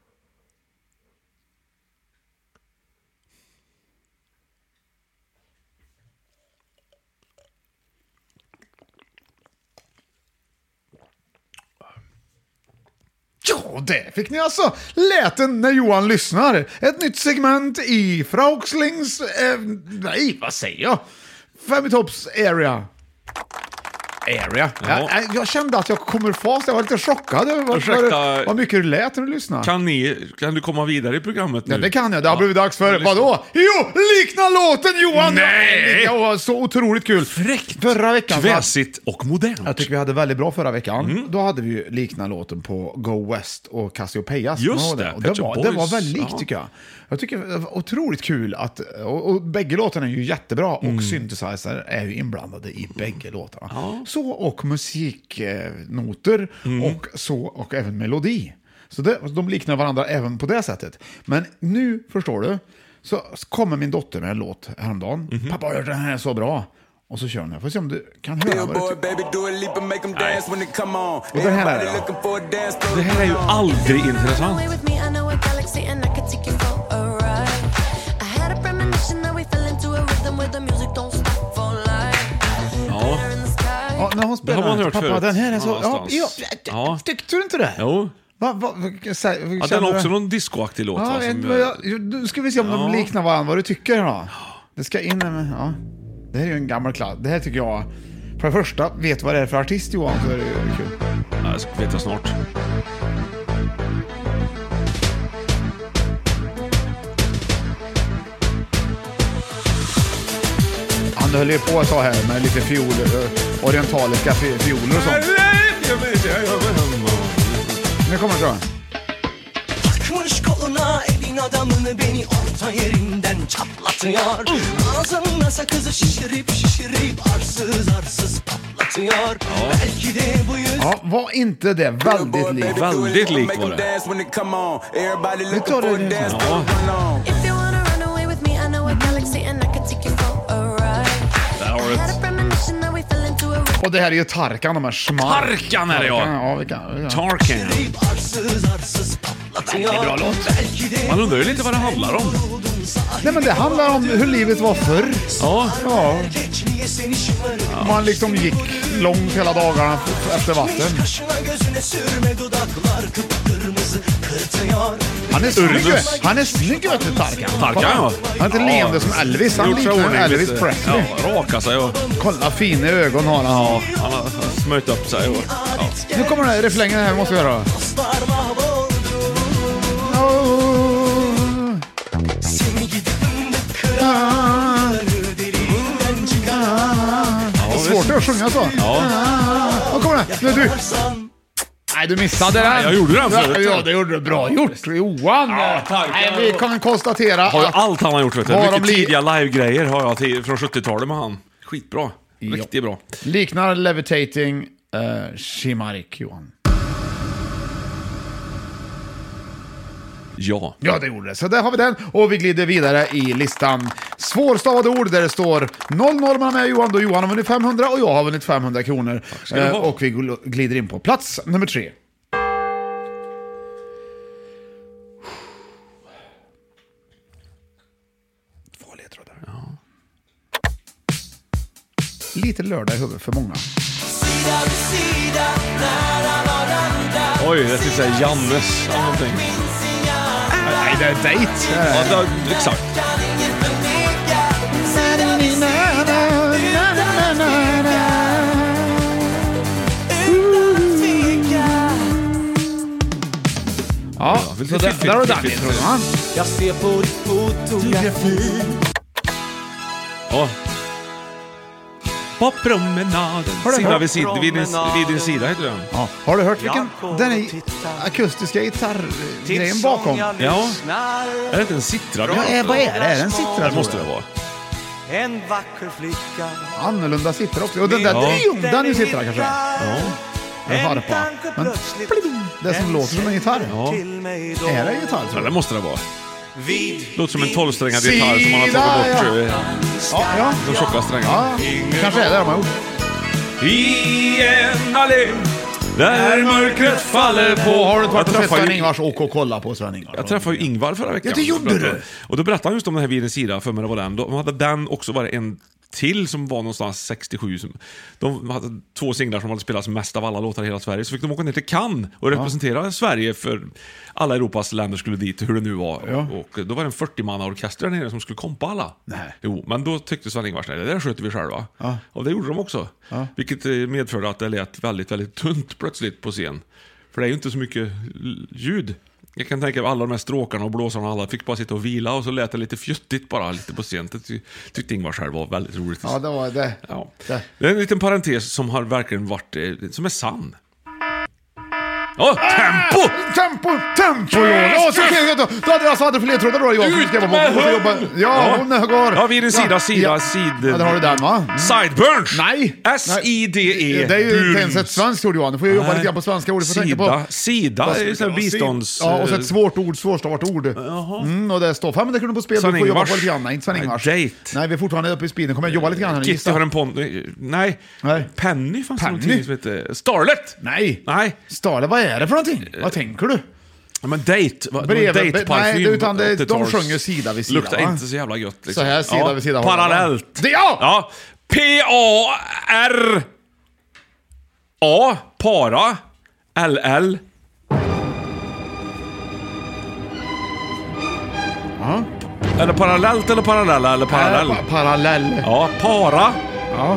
Ja, det fick ni alltså. Läten när Johan lyssnar. Ett nytt segment i Frauxlings... Eh, nej, vad säger jag? Fem i topps area. Area. Ja. Jag, jag kände att jag kommer fast. Jag var lite chockad över vad, vad, vad mycket du lät när du lyssnade. Kan, ni, kan du komma vidare i programmet nu? Ja, det kan jag. Det har ja. blivit dags för... Vadå? Jo, likna låten, Johan! Nej! Det var så otroligt kul. Fräckt. Förra veckan... Kväsigt och modernt. Jag tycker vi hade väldigt bra förra veckan. Mm. Då hade vi ju likna låten på Go West och Cassiopeias. Just det. Och det, var, det var väldigt likt, ja. tycker jag. Jag tycker det var otroligt kul att... Och, och bägge låtarna är ju jättebra. Mm. Och synthesizer är ju inblandade i bägge låtarna. Ja. Så och musiknoter mm. och så och även melodi. Så det, de liknar varandra även på det sättet. Men nu, förstår du, så kommer min dotter med en låt häromdagen. Mm-hmm. Pappa, den här är så bra. Och så kör den. Får se om du kan höra vad det tycker. Och den här är det. Det här är ju aldrig intressant. Ja. Ja, när hon spelar, man hört pappa, förut. Den här är så... Ja, ja, ja. Tyckte du inte det? Jo. Va, va, sä, ja, den är också någon discoaktig låt. Ja, va, en, som, jag, nu ska vi se om ja. de liknar varandra. Vad du tycker då? Det ska in med... Ja. Det här är ju en gammal klass. Det här tycker jag... För det första, vet vad det är för artist, Johan, så är det ju kul. Ja, jag ska veta snart. Han höll ju på att ta här med lite fiol, orientaliska fioler och sånt. Nu kommer det så. Takmış koluna elin adamını beni orta yerinden çatlatıyor. Ağzına sakızı şişirip şişirip arsız arsız patlatıyor. Belki de bu yüz... Ja, var inte det väldigt likt? Väldigt likt var det. Vi tar det nu. Ja. If you wanna run away with me, I know a galaxy and I can take you for a ride. Där har du ett. Och det här är ju Tarkan, de här smart. Tarkan är det, ja. Ja, vi kan, vi kan. Tarkan. Det är bra låt. Man undrar ju lite vad det handlar om. Nej, men det handlar om hur livet var förr. Ja. Ja. Man liksom gick långt hela dagarna efter vatten. Han är snygg. Han är snygg, vet du, Tarkan. Tarkan, ja. Han är inte leende som Elvis. Han liknar Elvis Presley. Ja, raka sig och... Kolla, fina ögon har han. Ja, han har smöjt upp sig. Och, ja. Nu kommer den här reflängen här, måste vi göra. Svårt att sjunga så. Ja. Ja, kommer det. Nu du. Nej, du missade den. Nej, jag gjorde den förut. Ja, det gjorde du bra gjort, Johan. Ja, tack. Nej, vi kan konstatera har att... allt han har gjort, vet du. Har Mycket li- tidiga live-grejer har jag till, från sjuttiotalet med han. Skitbra. Riktigt ja. bra. Liknar Levitating uh, Shimarik, Johan. Ja. Ja, det gjorde det. Så där har vi den. Och vi glider vidare i listan. Svårstavade ord där det står noll noll mellan mig och Johan. Då Johan har vunnit femhundra och jag har vunnit femhundra kronor. Eh, och vi glider in på plats nummer tre. Två ledtrådar. Ja. Lite lördag i huvudet för många. Oj, det tycks säga Jannes eller någonting. Nej, det är dejt. Ja, det, exakt. Så där, där har du den introdan. Jag ser på ditt fotografi. Ja. På promenaden. Har du Sida hört vid, sid, vid, din, vid din sida heter den. Ja. Har du hört vilken den är akustiska gitarrgrejen bakom? Ja. Är det inte en cittra då? Ja, är, vad är det? Är det en cittra? Det måste det vara. En vacker flicka. Annorlunda cittra också. Och den där, Ja. ja. den är ju cittra kanske. Ja. En harpa. Men pling, det som låter som en gitarr. Ja. Är det en gitarr? Ja, tror det du? måste det vara. Vid Låter som en tolvsträngad gitarr som man har tagit bort Sida, ja. Ja, ja. de tjocka strängarna. Ja, kanske är det de har gjort. I en allé där mörkret faller på. Och har du inte varit Jag och sett träffade ju- Sven-Ingvars och och kolla på Sven-Ingvars? Jag träffade ju Ingvar förra veckan. Ja, det gjorde du. Och då berättade han just om den här vid en sida, för mig det var den. De hade den också, var det en till som var någonstans sextiosju. Som, de hade två singlar som hade spelats mest av alla låtar i hela Sverige. Så fick de åka ner till Cannes och representera Sverige för alla Europas länder skulle dit, hur det nu var. Ja. Och då var det en fyrtio-manna-orkester där nere som skulle kompa alla. Nej. Jo, men då tyckte Sven-Ingvars, nej, det där sköter vi själva. Ja. Och det gjorde de också. Ja. Vilket eh, medförde att det lät väldigt, väldigt tunt plötsligt på scen. För det är ju inte så mycket l- ljud. Jag kan tänka mig alla de här stråkarna och blåsarna och alla fick bara sitta och vila och så lät det lite fjuttigt bara lite på scen. Det ty- tyckte Ingvar själv var väldigt roligt. Ja, det var det. Ja. Det. Det är en liten parentes som har verkligen varit, eh, som är sann. Ja, tempo! Tempo, tempo! Ja, så kan jag då. Då hade jag alltså hade fler trådar då. Jag ska vara på och jobba. Ja, hon går. Ja, vid en sida, Ja, sida, ja. sid... Ja, där har du den, va? Sideburns! Nej. S I D E. Det är ju inte ens ett svenskt ord, Johan. Du får ju jobba Nej. lite grann på svenska ord. Du får tänka på. Sida, sida är ju sån här bistånds... Ja, och så ett svårt ord, svårstavat ord. Mm, och det står femhundra kronor på spel. Du får jobba Sven-Ingvars. på lite grann. Nej, inte Sven-Ingvars. Nej, date. Nej, vi är fortfarande uppe i speeden. Kommer jag jobba lite grann här. Kitty har en pond... Nej. Nej. Penny fanns det Penny? någonting som heter... Starlet! Nej. Nej. Stale, vad är det för någonting? Vad tänker du? Ja, men date. Va, Brev- date be- parfym, nej, utan det- de åttio-tals. sjunger sida vid sida, Luktar va? inte så jävla gött. Liksom. Så här, sida vid sida. Parallellt. Det, ja! Ja. P A R A. Para. L L. Ja. Eller parallellt eller parallella eller parallell. Äh, pa- parallell. Ja, para. Ja.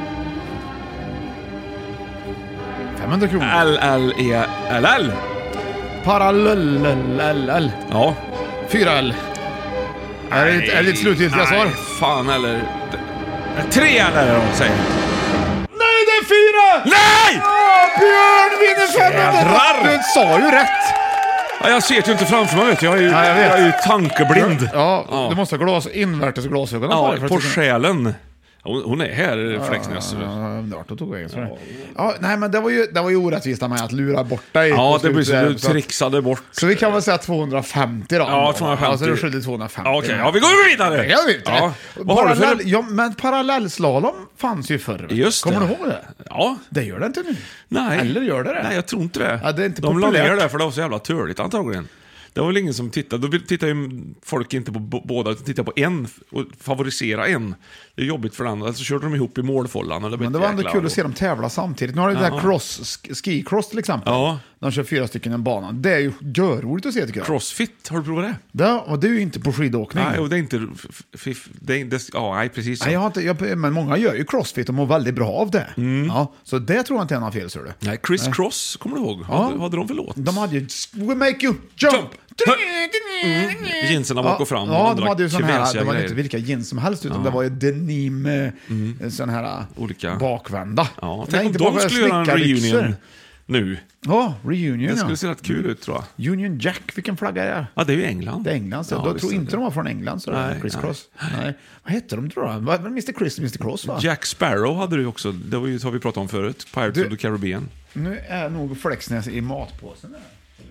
femhundra kronor. L L E L L. Parallell. L, L. Ja. fyra L. Är det, är det ditt slutgiltiga svar? Nej, fan eller... Tre L är det då, säger jag. Nej, det är fyra! Nej! Åh, Björn vinner femhundra! Jädrar! Du sa ju rätt! Ja, jag ser ju inte framför mig, vet du. Jag är ju, Ja, jag vet. jag är ju tankeblind. Ja, Ja. du måste ha glas, invärtes glasögon. Ja, för att på du- själen. Hon, hon är här, Fläcksnäs. Ja, det vart och tog vägen. så det. Ja, nej, men det var ju, det var ju orättvist av mig att lura bort dig. Ja, på det blir slutet så där, du så att- trixade bort. Så vi kan väl säga tvåhundrafemtio då. Ja, tvåhundrafemtio. Alltså du är skyldig tvåhundrafemtio. Ja, okej. Ja, vi går vidare. Ja, vi vet det. Ja. Vad har du Parallell, för... ja, men parallellslalom fanns ju förr. Just Kommer det. du ihåg det? Ja. Det gör det inte nu. Nej. Eller gör det det? Nej, jag tror inte det. Ja, det är inte De la populärt. ner det för det var så jävla törligt antagligen. Det var väl ingen som tittade. Då tittar ju folk inte på b- båda, utan tittar på en och favorisera en. Det är jobbigt för den. Alltså körde de ihop i målfållan. Eller Men det var ändå kul att se dem tävla samtidigt. Nu har du det där cross, sk- ski-cross till exempel. Ja. De kör fyra stycken i en bana. Det är ju görroligt att se tycker jag. Crossfit, har du provat det? Det, och det är ju inte på skidåkning. Nej, och det är inte... f- f- Det är inte ja, nej, precis så. Nej, jag har inte, jag, men många gör ju crossfit och mår väldigt bra av det. Ja, så det tror jag inte är någon fel, så du. Nej, Chris Cross, kommer du ihåg? Ja. Vad hade de för låt? De hade ju We make you jump! Jump. Mm. Jeansen bak och fram. och Ja, de andra hade ju sån här, knäsiga det var grejer. inte vilka jeans som helst, utan det var ju denim, mm. sån här Olika. bakvända. Ja, Nej, tänk om inte de bakvända, skulle göra en snickarbyxor. reunion nu. Ja, reunion Det skulle ja. se rätt kul ut, tror jag. Union Jack, vilken flagga är det? Ja, det är ju England. Det är England, så Ja, då visst tror är inte det. de var från England, så Nej, Chris nej. Cross. Nej. Vad hette de tror jag? Vad- mister Chris och mister Cross, va? Jack Sparrow hade du ju också. Det var ju har vi pratat om förut. Pirates Du- of the Caribbean. Nu är nog Flexnäs i matpåsen där.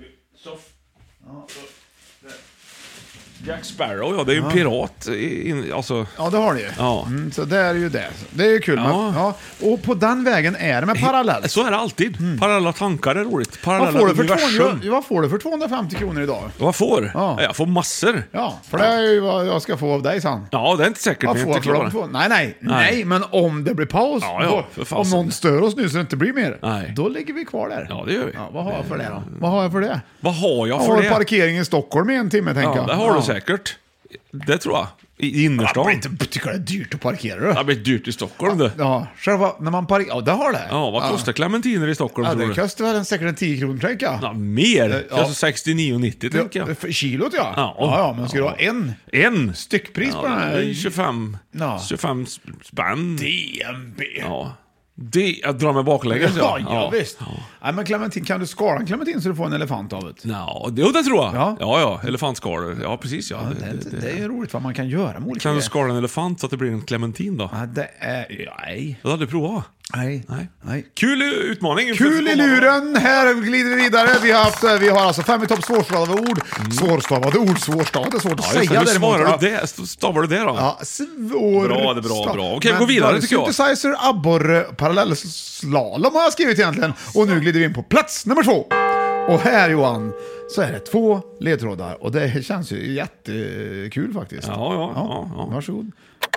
Jack Sparrow, ja, det är ju en pirat. i- in- Alltså, Ja, det har ni ju. Ja. Mm, så det är ju det. Det är ju kul. Ja. Men, ja. Och på den vägen är det med parallell. så är det alltid. Parallella tankar är roligt. Vad Parallella får, du för universum. tvåhundra, vad får du för tvåhundrafemtio kronor idag? Vad får? Ja. Jag får massor. Ja, för det är ju vad jag ska få av dig sen. Ja, det är inte säkert, men Vad jag är får inte jag för klar. de två? Nej, nej, nej, Nej. men om det blir paus, Ja, ja, då- för fasen. om någon stör oss nu så det inte blir mer, Nej. då ligger vi kvar där. Ja, det gör vi. Ja, vad har jag för det då? Vad har jag för det? Vad har jag Jag för har det? en parkering i Stockholm i en timme, tänker Ja, jag. det har du säkert. Det tror jag. I innerstan. Jag inte tycker det är dyrt att parkera. Det blir dyrt i Stockholm det. Ja, själva när man parkerar. Ja, det har det. Ja, vad kostar clementiner i Stockholm? Ja, tror det du? kostar väl en säkert en tio kronor, tänker jag. Ja, mer. Ja. Alltså sextionio nittio tänker jag. För kilot, ja. Ja, ja, ja men ska du ha en En styckpris ja, på den här? det är tjugofem, Ja. tjugofem spänn. D M B. Ja. Det, jag drar mig baklänges. Ja, ja, ja, visst. Ja. Nej, men clementin, kan du skala en clementin så du får en elefant av det? Ja, det, det tror jag. Ja. Ja, ja, elefantskalor. Ja, precis. Ja. Ja, det, det, det, det, det är roligt vad man kan göra med olika kan du grejer. skala en elefant så att det blir en clementin då? Ja, det är... Nej. Jag hade provat. Nej. Nej. Nej. Kul utmaning. Kul i luren, här glider vi vidare. Vi har, haft, vi har alltså fem i topp svårstavade ord. Mm. Svårstavade ord, svårstavat är svårt att Ja, säga. hur svarar däremot. du det? Stavar du det då? Ja, svår. Bra, det är bra, bra. Okej, vi går vidare, tycker jag. Synthesizer, abborre, parallellslalom har jag skrivit egentligen. Och nu glider vi in på plats nummer två. Och här, Johan, så är det två ledtrådar. Och det känns ju jättekul faktiskt. Ja, ja, ja, ja. Varsågod.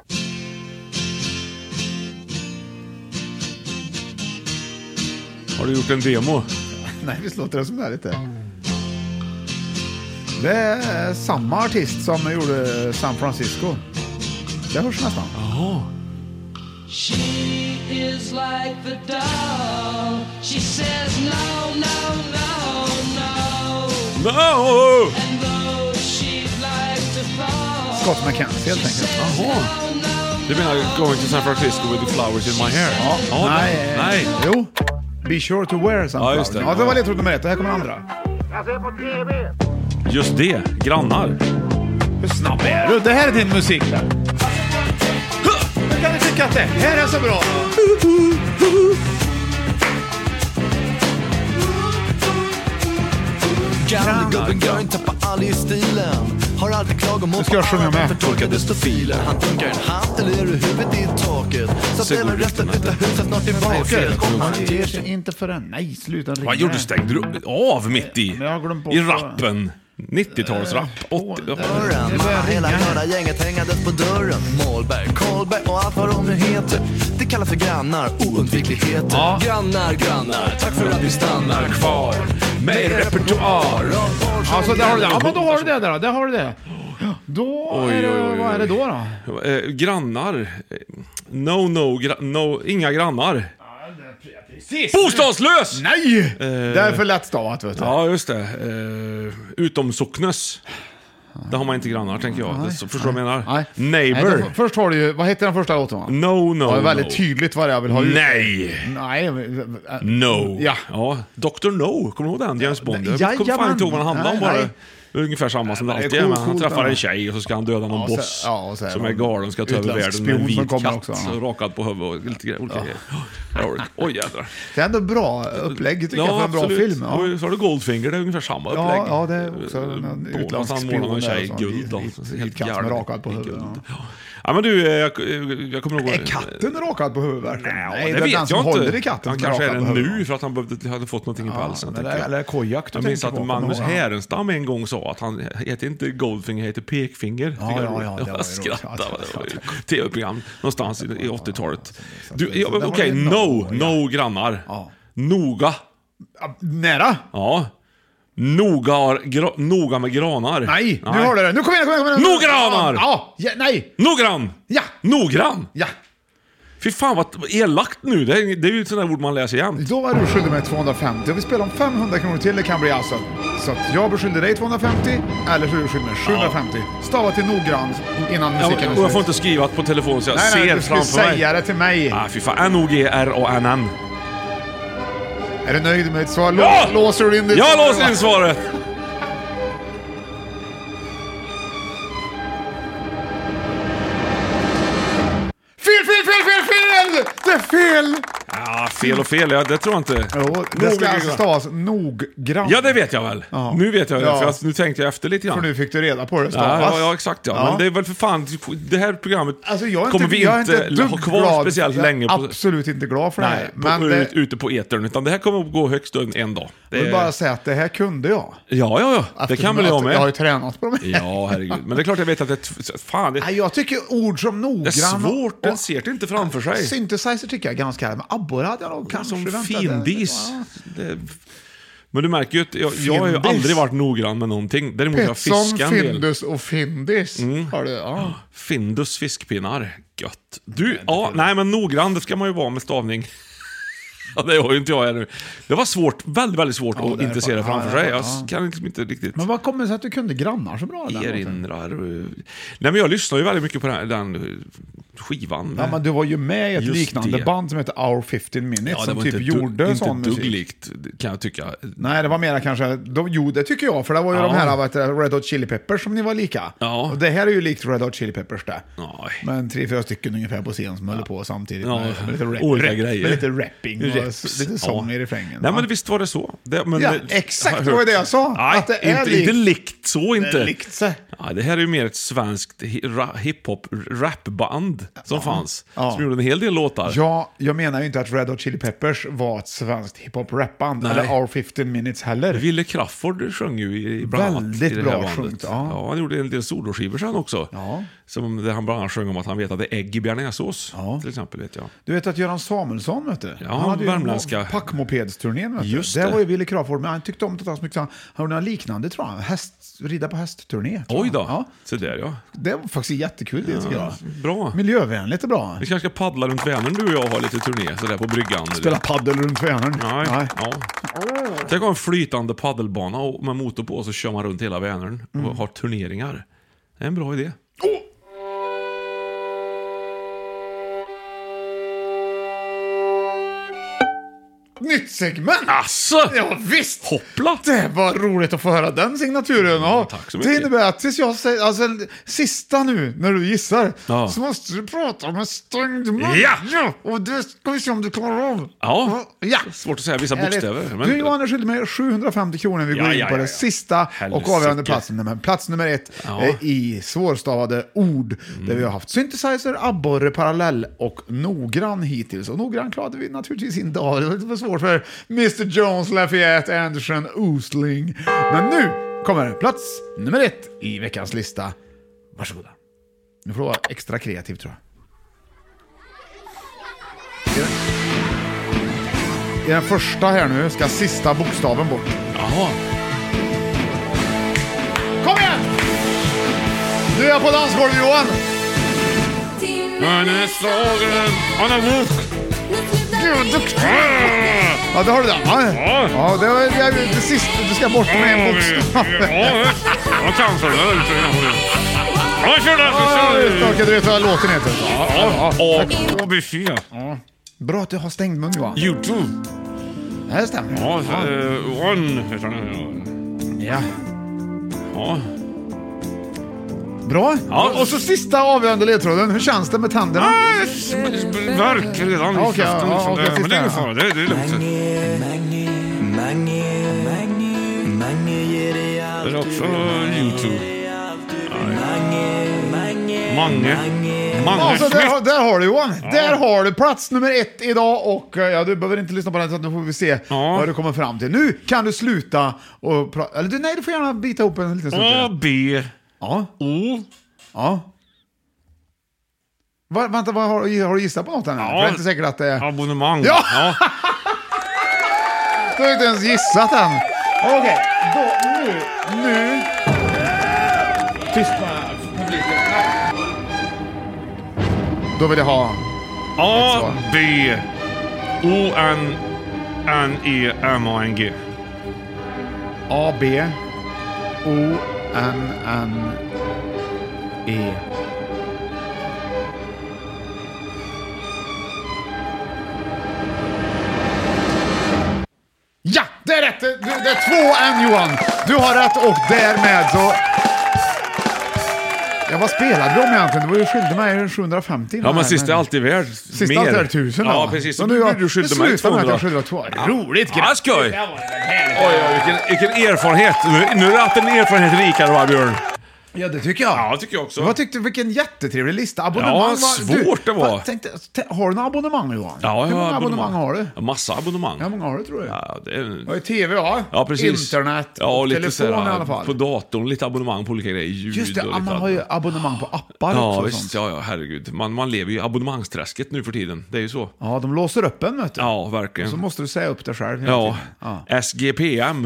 Har du gjort en demo? Nej, visst låter det som det här lite. Det är samma artist som gjorde San Francisco. Det hörs nästan. Jaha. She is like the doll. She says no, no, no, no. No! And though she'd like to fall, Scott McKenzie helt enkelt. Jaha. Du menar Going to San Francisco with the flowers in my hair? Ja. Nej. Nej. Jo. Be sure to wear something. Ja, just det. Ja, det var ledtråd nummer ett. Och här kommer andra. Just det. Grannar. Hur snabb är du? Det här är din musik. Hur kan du tycka att det här är så bra? Gamle gubben Grön tappar aldrig stilen. Har alltid klagomål Nu ska jag sjunga med. förtorkade stofiler. Han dunkar en hand eller är du huvudet i taket. Så att hela resten utav huset snart är vaket. Han ger sig inte för en. Nej, sluta ringa. Vad gjorde du? Stängde du av mitt i? Men jag har glömt bort I det. rappen. nittiotalsrap. åttio. Dörren, man har hela glada gänget hängandes på dörren. Målberg, Karlberg och allt vad de nu heter. Det kallas för grannar, oundvikligheter. Ja. Grannar, grannar, tack för att ni stannar kvar. Med repertoar. Alltså, där har du det. Ja, men då har du det där. Där har du det. Då Oj, är det, oj, oj, vad är det då då? Eh, grannar. No, no, gra- no, inga grannar. Bostadslös! Nej! Det är för lättstavat, vet du. Ja, just det. Uh, utom socknes. Där har man inte grannar, tänker jag. Det, så, förstår du vad jag menar? Nej. Neighbor. Nej, då, först har du ju, vad heter den första låten? Va? No, no, Det är väldigt no. tydligt vad jag vill ha ut. Nej. Nej. No. Ja. ja. doktor No, kommer du ihåg den? James Bond. Jag Ja, kommer fan jajamän. inte ihåg vad han handlar om Nej, bara. nej. Ungefär samma som det Nej, alltid det är är. Men coolt, han coolt, träffar ja. en tjej och så ska han döda någon Ja, och så- boss ja, och så är som det är galen, ska ta över utländsk världen med en spion som vit kommer katt också, ja. rakad på huvudet och lite grejer, olika grejer. Ja. Oj jädrar. Det är ändå bra upplägg, tycker jag, för en bra absolut. film. Ja. Och så har du Goldfinger, det är ungefär samma upplägg. Ja, ja, det är också en På- utländsk han målar någon spion där tjej och i så. guld. då. Vit- vit Helt katt som är galen. rakad på I huvudet, guld. ja. Ja, men du, jag, jag kommer ihåg... Är katten rakad på huvudet verkligen? Nej, det det är vet den som jag håller inte. i katten Han som är kanske är rakad det på huvudet. nu för att han behövde, hade fått någonting i pälsen. eller, tänker jag. eller kojak, du Jag minns tänker att på, Magnus kommer du ihåg? Härenstam en gång sa att han heter inte Goldfinger, heter Pekfinger. Ja, Tycker jag ja, det ja, det var ju jag roligt. skrattade. Ja, Det var ju ett tv-program någonstans i, i åttiotalet. Du, det- ja, det var Okej, det no, no, no grannar. Ja. Noga. Ja, nära? Ja. Noga, gra, noga med granar. Nej, nu har du det. Nu kommer jag, kom igen, kom igen. Nogranar! Ja, ja, nej. Nogrann! Ja, Nogrann! ja. Fy fan vad elakt nu. Det är, det är ju ett sånt där ord man läser jämt. Då var du skyldig mig tvåhundrafemtio. Vi spelar om femhundra kronor till. Det kan bli alltså. Så att jag beskyllde dig tvåhundrafemtio, eller så är du skyldig mig sjuhundrafemtio. Stava till noggrant innan Ja, musiken är och jag slut. får inte skriva på telefon så jag Nej, nej, ser du ska framför mig. säga det till mig. Ah, fy fan. N O G R A N N. Är du nöjd med ditt svar? Lå- Ja! Låser du in ditt Jag svar, låser va? in svaret. Fel, fel, fel, fel, fel! Det är fel! Ja, fel och fel. Ja, det tror jag inte. Jo, det ska Nog- alltså stavas noggrant. Ja, det vet jag väl. Ja. Nu vet jag det, Ja. för jag, nu tänkte jag efter lite grann. För nu fick du reda på det Ja, stavas. ja, ja, exakt ja. Ja. Men det är väl för fan, det här programmet Alltså, jag är kommer inte, vi jag är inte, inte ha kvar glad. speciellt Jag är länge. På, absolut inte glad för det nej, här. på, Men ut, det, ute på etern. Utan det här kommer att gå högst en, en dag. Det jag vill är- bara säga att det här kunde jag. Ja, ja, ja. Det Eftersom kan väl jag att med. Jag har ju tränat på dem. Ja, herregud. Men det är klart jag vet att det... Fan, det, Nej, jag tycker ord som det noggrann är svårt. och- Den ser det inte framför sig. Synthesizer tycker jag är ganska här. Men abborre hade jag nog kanske Som väntat. findis. Det, Men du märker ju att jag, jag har ju aldrig varit noggrann med någonting. Däremot jag fiskar en del. Findus och Findis. Mm. Har du, ja. Findus fiskpinnar. Gött. Du, ja, nej men noggrann, det ska man ju vara med stavning. Ja, det har ju inte jag här nu. Det var svårt, väldigt, väldigt svårt ja, att intressera framför sig. Jag ja. kan liksom inte riktigt... Men vad kommer det sig att du kunde grannar så bra? Erinrar. Nej, men jag lyssnar ju väldigt mycket på den, den skivan. Ja, men du var ju med i ett liknande det. band som heter Our femton Minutes ja, som typ du, gjorde inte sån musik. Inte dugglikt, kan jag tycka. Nej, det var mera kanske... De, jo, det tycker jag, för det var ju ja. de här vet, Red Hot Chili Peppers som ni var lika. Ja. Och det här är ju likt Red Hot Chili Peppers där. Nej. Men tre, fyra stycken ungefär på scen som ja. höll på samtidigt. Ja. Med, med lite rap, olika rap, grejer. Med lite rapping och Reps. lite sång ja. i refrängen. Nej, men visst var det så. Det, men ja, det, exakt det var det jag sa. Nej, att det är inte, likt. inte likt så inte. Det, likt sig. Ja, det här är ju mer ett svenskt hiphop rapband som ja. fanns. Ja. Som gjorde en hel del låtar. Ja, jag menar ju inte att Red Hot Chili Peppers var ett svenskt hiphop rapband eller Our femton Minutes heller. Ville Crawford sjöng ju i bland väldigt i det bra här sjungt. Ja. ja, han gjorde en del soloskivor sen också. Ja. Som där han bland annat sjöng om att han vet att det är ägg i bearnaisesås ja. till exempel, vet jag. Du vet att Göran Samuelsson, vet du? Ja, han hade värmländska. ju packmopedsturnén, vet du. Just det. det. var ju Ville Crawford, men han tyckte om det så mycket. Han gjorde något liknande, tror jag. Häst, rida på hästturné. Oj då, ja. så där ja. Det var faktiskt jättekul, det tycker jag. Bra. Miljövänligt och bra. Vi kanske ska paddla runt Vänern, du och jag har lite turné så där på bryggan. Spela paddel runt Vänern. Nej. Nej. Ja. Tänk ha en flytande paddelbana och med motor på och så kör man runt hela Vänern och mm. har turneringar. Det är en bra idé. Oh! Nytt segment. Asså? Ja, visst. Hoppla. Det var roligt att få höra den signaturen. Ja, tack så mycket. Det innebär att tills jag säger, alltså sista nu när du gissar ja. så måste du prata med stängd mun. Ja. ja. Och det ska vi se om du klarar av. Ja. Ja. Svårt att säga vissa bokstäver. Men... Du Johan är skyldig mig sjuhundrafemtio kronor. Vi går ja, in ja, på ja, det ja. sista Helsike. och avgörande platsen. Plats nummer ett ja. är i svårstavade ord. Mm. Där vi har haft synthesizer, abborre, parallell och noggrann hittills. Och noggrann klarade vi naturligtvis inte av. Det var lite svårt för mister Jones, Lafayette, Anderson, Osling. Men nu kommer plats nummer ett i veckans lista. Varsågoda. Nu får du vara extra kreativ, tror jag. I den första här nu ska sista bokstaven bort. Jaha. Kom igen! Du är på dansgolvet, Johan. Han är slagen. Han är bok. Gud, duktig. Ja, det har du där. Ja, ja det var det, det, det sista. Du ska bort med en bokstav. Ja, jag kan för det. Ja, kör det. Okej, du vet vad låten heter. Ja, ja. A, B, C. Bra att du har stängd mun, Johan. YouTube. Det stämmer. Ja, One heter den. Ja. Ja. Bra. Ja. Och så sista avgörande ledtråden. Hur känns det med tänderna? Ah, verkar redan i okay, käften. Ja, okay, men det är ingen fara. Det, det är lugnt. Det är också YouTube. Mange. Mange. Alltså, där, där har du, Johan. Ja. Där har du plats nummer ett idag. Och ja, du behöver inte lyssna på den, så nu får vi se ja. vad du kommer fram till. Nu kan du sluta och prata. Eller du, nej, du får gärna bita ihop en liten stund. A, B. Ja. O. Ja. Va, vänta, vad har, har du gissat på något än? Ja. Jag är inte säker att det är... Abonnemang. Ja! ja. Du har inte ens gissat än. Okej, okay. Då, nu, nu... Tyst med publiken. Då vill jag ha... A, B, O, N, N, E, M, A, N, G. A, B, O, N, N, E. Ja, det är rätt. Det är två än, Johan. Du har rätt och därmed så... Ja, vad spelade de egentligen? Det var ju skyldig mig sjuhundrafemtio. Ja, men sist är alltid värd mer. Sist är alltid värd tusen. Ja, precis. Så nu blir du skyldig mig tvåhundra. Ja. Roligt, ja, skoj. Oj, oj, vilken, vilken erfarenhet. Nu, nu är det att en erfarenhet rikare, va, Björn? Ja, det tycker jag. Ja, det tycker jag också. Jag tyckte vilken jättetrevlig lista. Abonnemang Ja, var, svårt du, det var. Tänkte, t- har du några abonnemang, Johan? Ja, Hur jag många har abonnemang har du? Ja, massa abonnemang. Hur många har du, tror du? Ja, det är... Ja, i tv, ja. Ja, precis. Internet ja, och lite telefon sådär, i alla fall. På datorn, lite abonnemang på olika grejer. Ljud Just det, och man lite har ju annat. abonnemang på appar Ja, också. Och visst. sånt. Ja, ja, herregud. Man, man lever ju i abonnemangsträsket nu för tiden. Det är ju så. Ja, de låser upp en, vet du. Ja, verkligen. Så måste du säga upp det själv hela Ja, tiden. Ja. S G P M.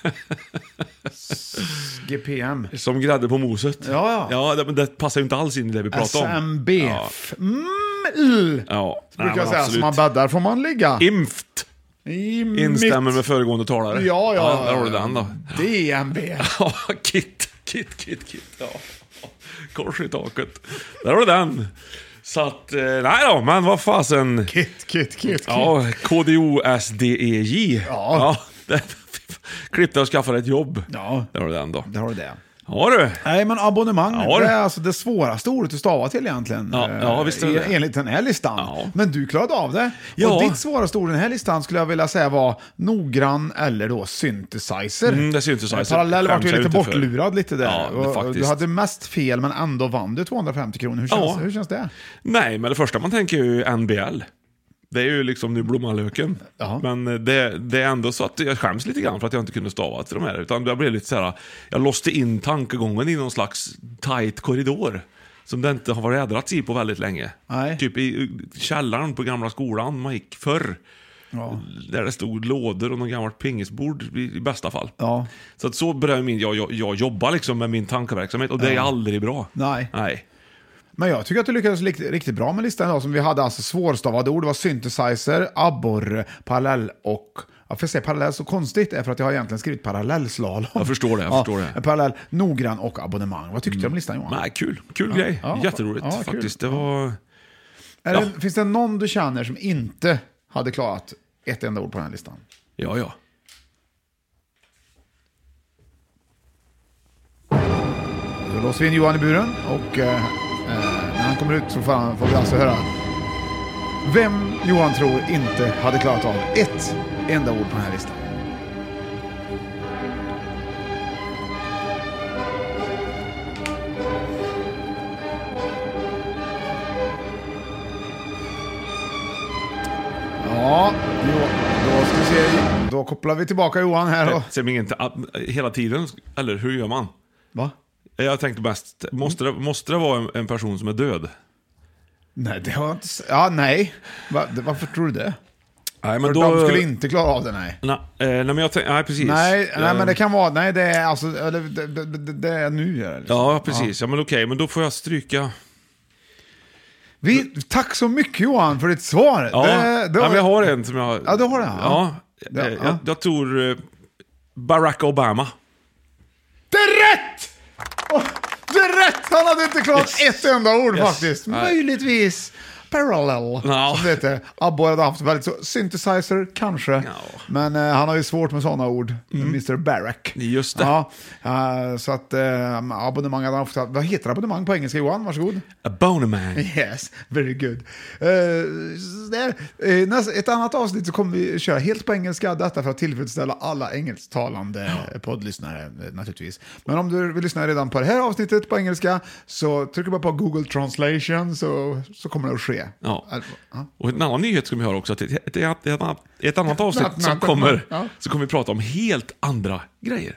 G P M. Som grädde på moset. Ja, ja. Ja, det, men det passar ju inte alls in i det vi pratar om. S M B. Ja. Mm, l. Ja, Så brukar nej, jag säga, absolut. som man bäddar får man ligga. Imft. I Instämmer mitt... med föregående talare. Ja, ja. Där har du den då. D M B. Ja, kit, kit, kit, kit. Ja. Kors i taket. Där har du den. Så att, eh, nej då, men vad fasen. Kit, kit, kit, kit. Ja, K D O S D E J. Ja. Ja, det, klippte och skaffade ett jobb. Ja. Där har du den då. Där har du det. Ja du. Nej, men abonnemang, Ja, det det. är alltså det svåraste ordet att stava till egentligen. Ja, ja, visst är det eh, det. Enligt den här listan. Ja. Men du klarade av det. Ja. Och ditt svåraste ord i den här listan skulle jag vilja säga var noggrann eller då synthesizer. Mm, det är synthesizer. Eh, Parallell var Skäms ju jag lite inte för. bortlurad lite där. Ja, det Och- och faktiskt. du hade mest fel men ändå vann du tvåhundrafemtio kronor. Hur känns, Ja. hur känns det? Nej, men det första man tänker är ju N B L. Det är ju liksom nu blommalöken. Ja. Men det, det är ändå så att jag skäms lite grann för att jag inte kunde stava till de här. Utan jag blev lite så här, jag låste in tankegången i någon slags tight korridor. Som det inte har varit ädrats i på väldigt länge. Nej. Typ i källaren på gamla skolan man gick förr. Ja. Där det stod lådor och någon gammalt pingisbord i, i bästa fall. Ja. Så att så började min, jag, jag, jag jobba liksom med min tankeverksamhet. Och det är aldrig bra. Nej. Nej. Men jag tycker att du lyckades riktigt, riktigt bra med listan idag, som vi hade alltså svårstavade ord. Det var synthesizer, abborre, parallell och... Jag får säga parallell så konstigt är för att jag har egentligen skrivit parallellslalom. Jag förstår det, jag förstår det. Parallell, noggrann och abonnemang. Vad tyckte du om listan, Johan? Nej, kul. Kul grej. ja, Jätteroligt ja, kul. faktiskt. Det var... Är ja. det, finns det någon du känner som inte hade klarat ett enda ord på den här listan? Ja, ja. Då låser vi in Johan i buren och eh, eh, när han kommer ut så får, han, får vi alltså höra vem Johan tror inte hade klarat av ett enda ord på den här listan. Ja, jo, då ska vi se. Då kopplar vi tillbaka Johan här. Och... Ser man inte hela tiden, eller hur gör man? Va? Jag tänkte mest, måste det, måste det vara en, en person som är död? Nej, det har jag inte... s- Ja, nej. Va, det, varför tror du det? Nej, För de skulle inte klara av det, nej. Nej, eh, nej, men jag tänk, nej precis. Nej, nej, Eh, men det kan vara... Nej, det är alltså... Det, det, det, det, det är nu. Är det liksom. Ja, precis. Ja, men okej, men då får jag stryka. Vi, tack så mycket Johan för ditt svar. Ja, det, det ja men jag har en som jag... Ja, du har det, ja. Ja, Ja, eh, ja. Jag, jag tror eh, Barack Obama. Det är rätt! Oh, det är rätt! Han hade inte klarat Yes. ett enda ord Yes. faktiskt. Nej. Möjligtvis parallel. Ja. Som det heter. Abborre hade haft väldigt så. Synthesizer, kanske. Ja. Men eh, han har ju svårt med sådana ord. mister Barack. Just det. Ja, eh, så att eh, abonnemang hade han ofta... Vad heter abonnemang på engelska, Johan? Varsågod. A bonerman. Yes, very good. Uh, där, uh, nästa, ett annat avsnitt så kommer vi köra helt på engelska, detta för att tillfredsställa alla engelsktalande poddlyssnare uh, naturligtvis. Men om du vill lyssna redan på det här avsnittet på engelska så trycker bara på Google Translation så, så kommer det att ske. Ja. Uh, uh. Och en annan nyhet som vi har också, att ett, ett, ett, ett, annat, ett annat avsnitt Natt, som natt, kommer, ja. så kommer vi prata om helt andra grejer.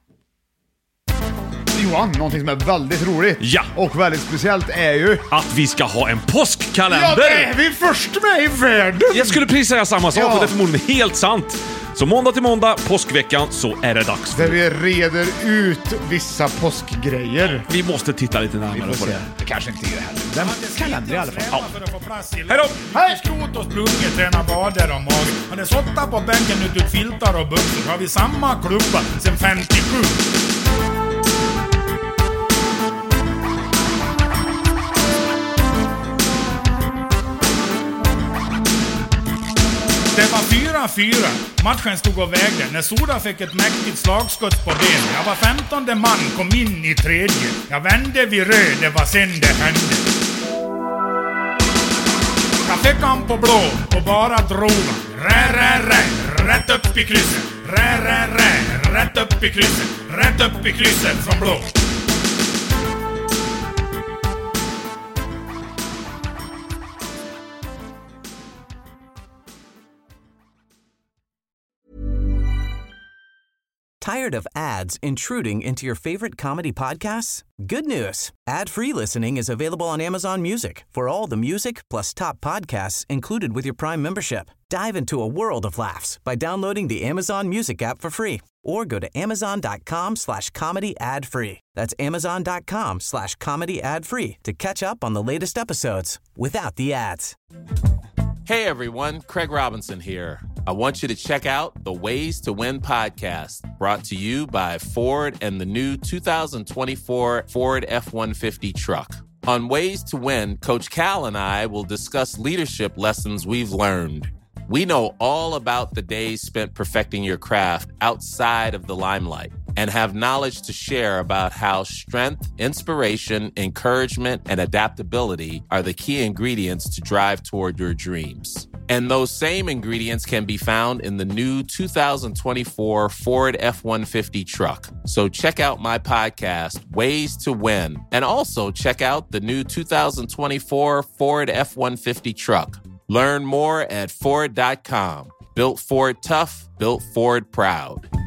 Johan, någonting som är väldigt roligt Ja. och väldigt speciellt är ju... Att vi ska ha en påskkalender! Ja, det är vi först med i världen! Jag skulle precis säga samma sak, Ja. och det är förmodligen helt sant. Så måndag till måndag, påskveckan, så är det dags Där för... vi reder ut vissa påskgrejer. Vi måste titta lite närmare Vi får på se. det. Det kanske inte är det heller. Den kalender i alla fall. Ja. Hej då! Hej! Skrot och sprungit, tränar vader och mage. Han är sotta på bänken ut filtar och buxor. Har vi samma klubba sen femtiosju. Det var fyra fyra. Matchen stod och vägde när Soda fick ett mäktigt slagskott på ben. Jag var femtonde man, kom in i tredje. Jag vände vid röd, det var sen det hände. Jag fick han på blå och bara drog han. Rä, rä, rä, rätt upp i krysset. Rä, rä, rä, rätt upp i krysset. Rätt upp i krysset från blå. Tired of ads intruding into your favorite comedy podcasts? Good news. Ad-free listening is available on Amazon Music for all the music plus top podcasts included with your Prime membership. Dive into a world of laughs by downloading the Amazon Music app for free or go to amazon.com slash comedy ad free. That's amazon.com slash comedy ad free to catch up on the latest episodes without the ads. Hey everyone, Craig Robinson here. I want you to check out the Ways to Win podcast, brought to you by Ford and the new two thousand twenty-four Ford F one fifty truck. On Ways to Win, Coach Cal and I will discuss leadership lessons we've learned. We know all about the days spent perfecting your craft outside of the limelight and have knowledge to share about how strength, inspiration, encouragement, and adaptability are the key ingredients to drive toward your dreams. And those same ingredients can be found in the new two thousand twenty-four Ford F one fifty truck. So check out my podcast, Ways to Win, and also check out the new two thousand twenty-four Ford F one fifty truck. Learn more at Ford dot com. Built Ford tough, built Ford proud.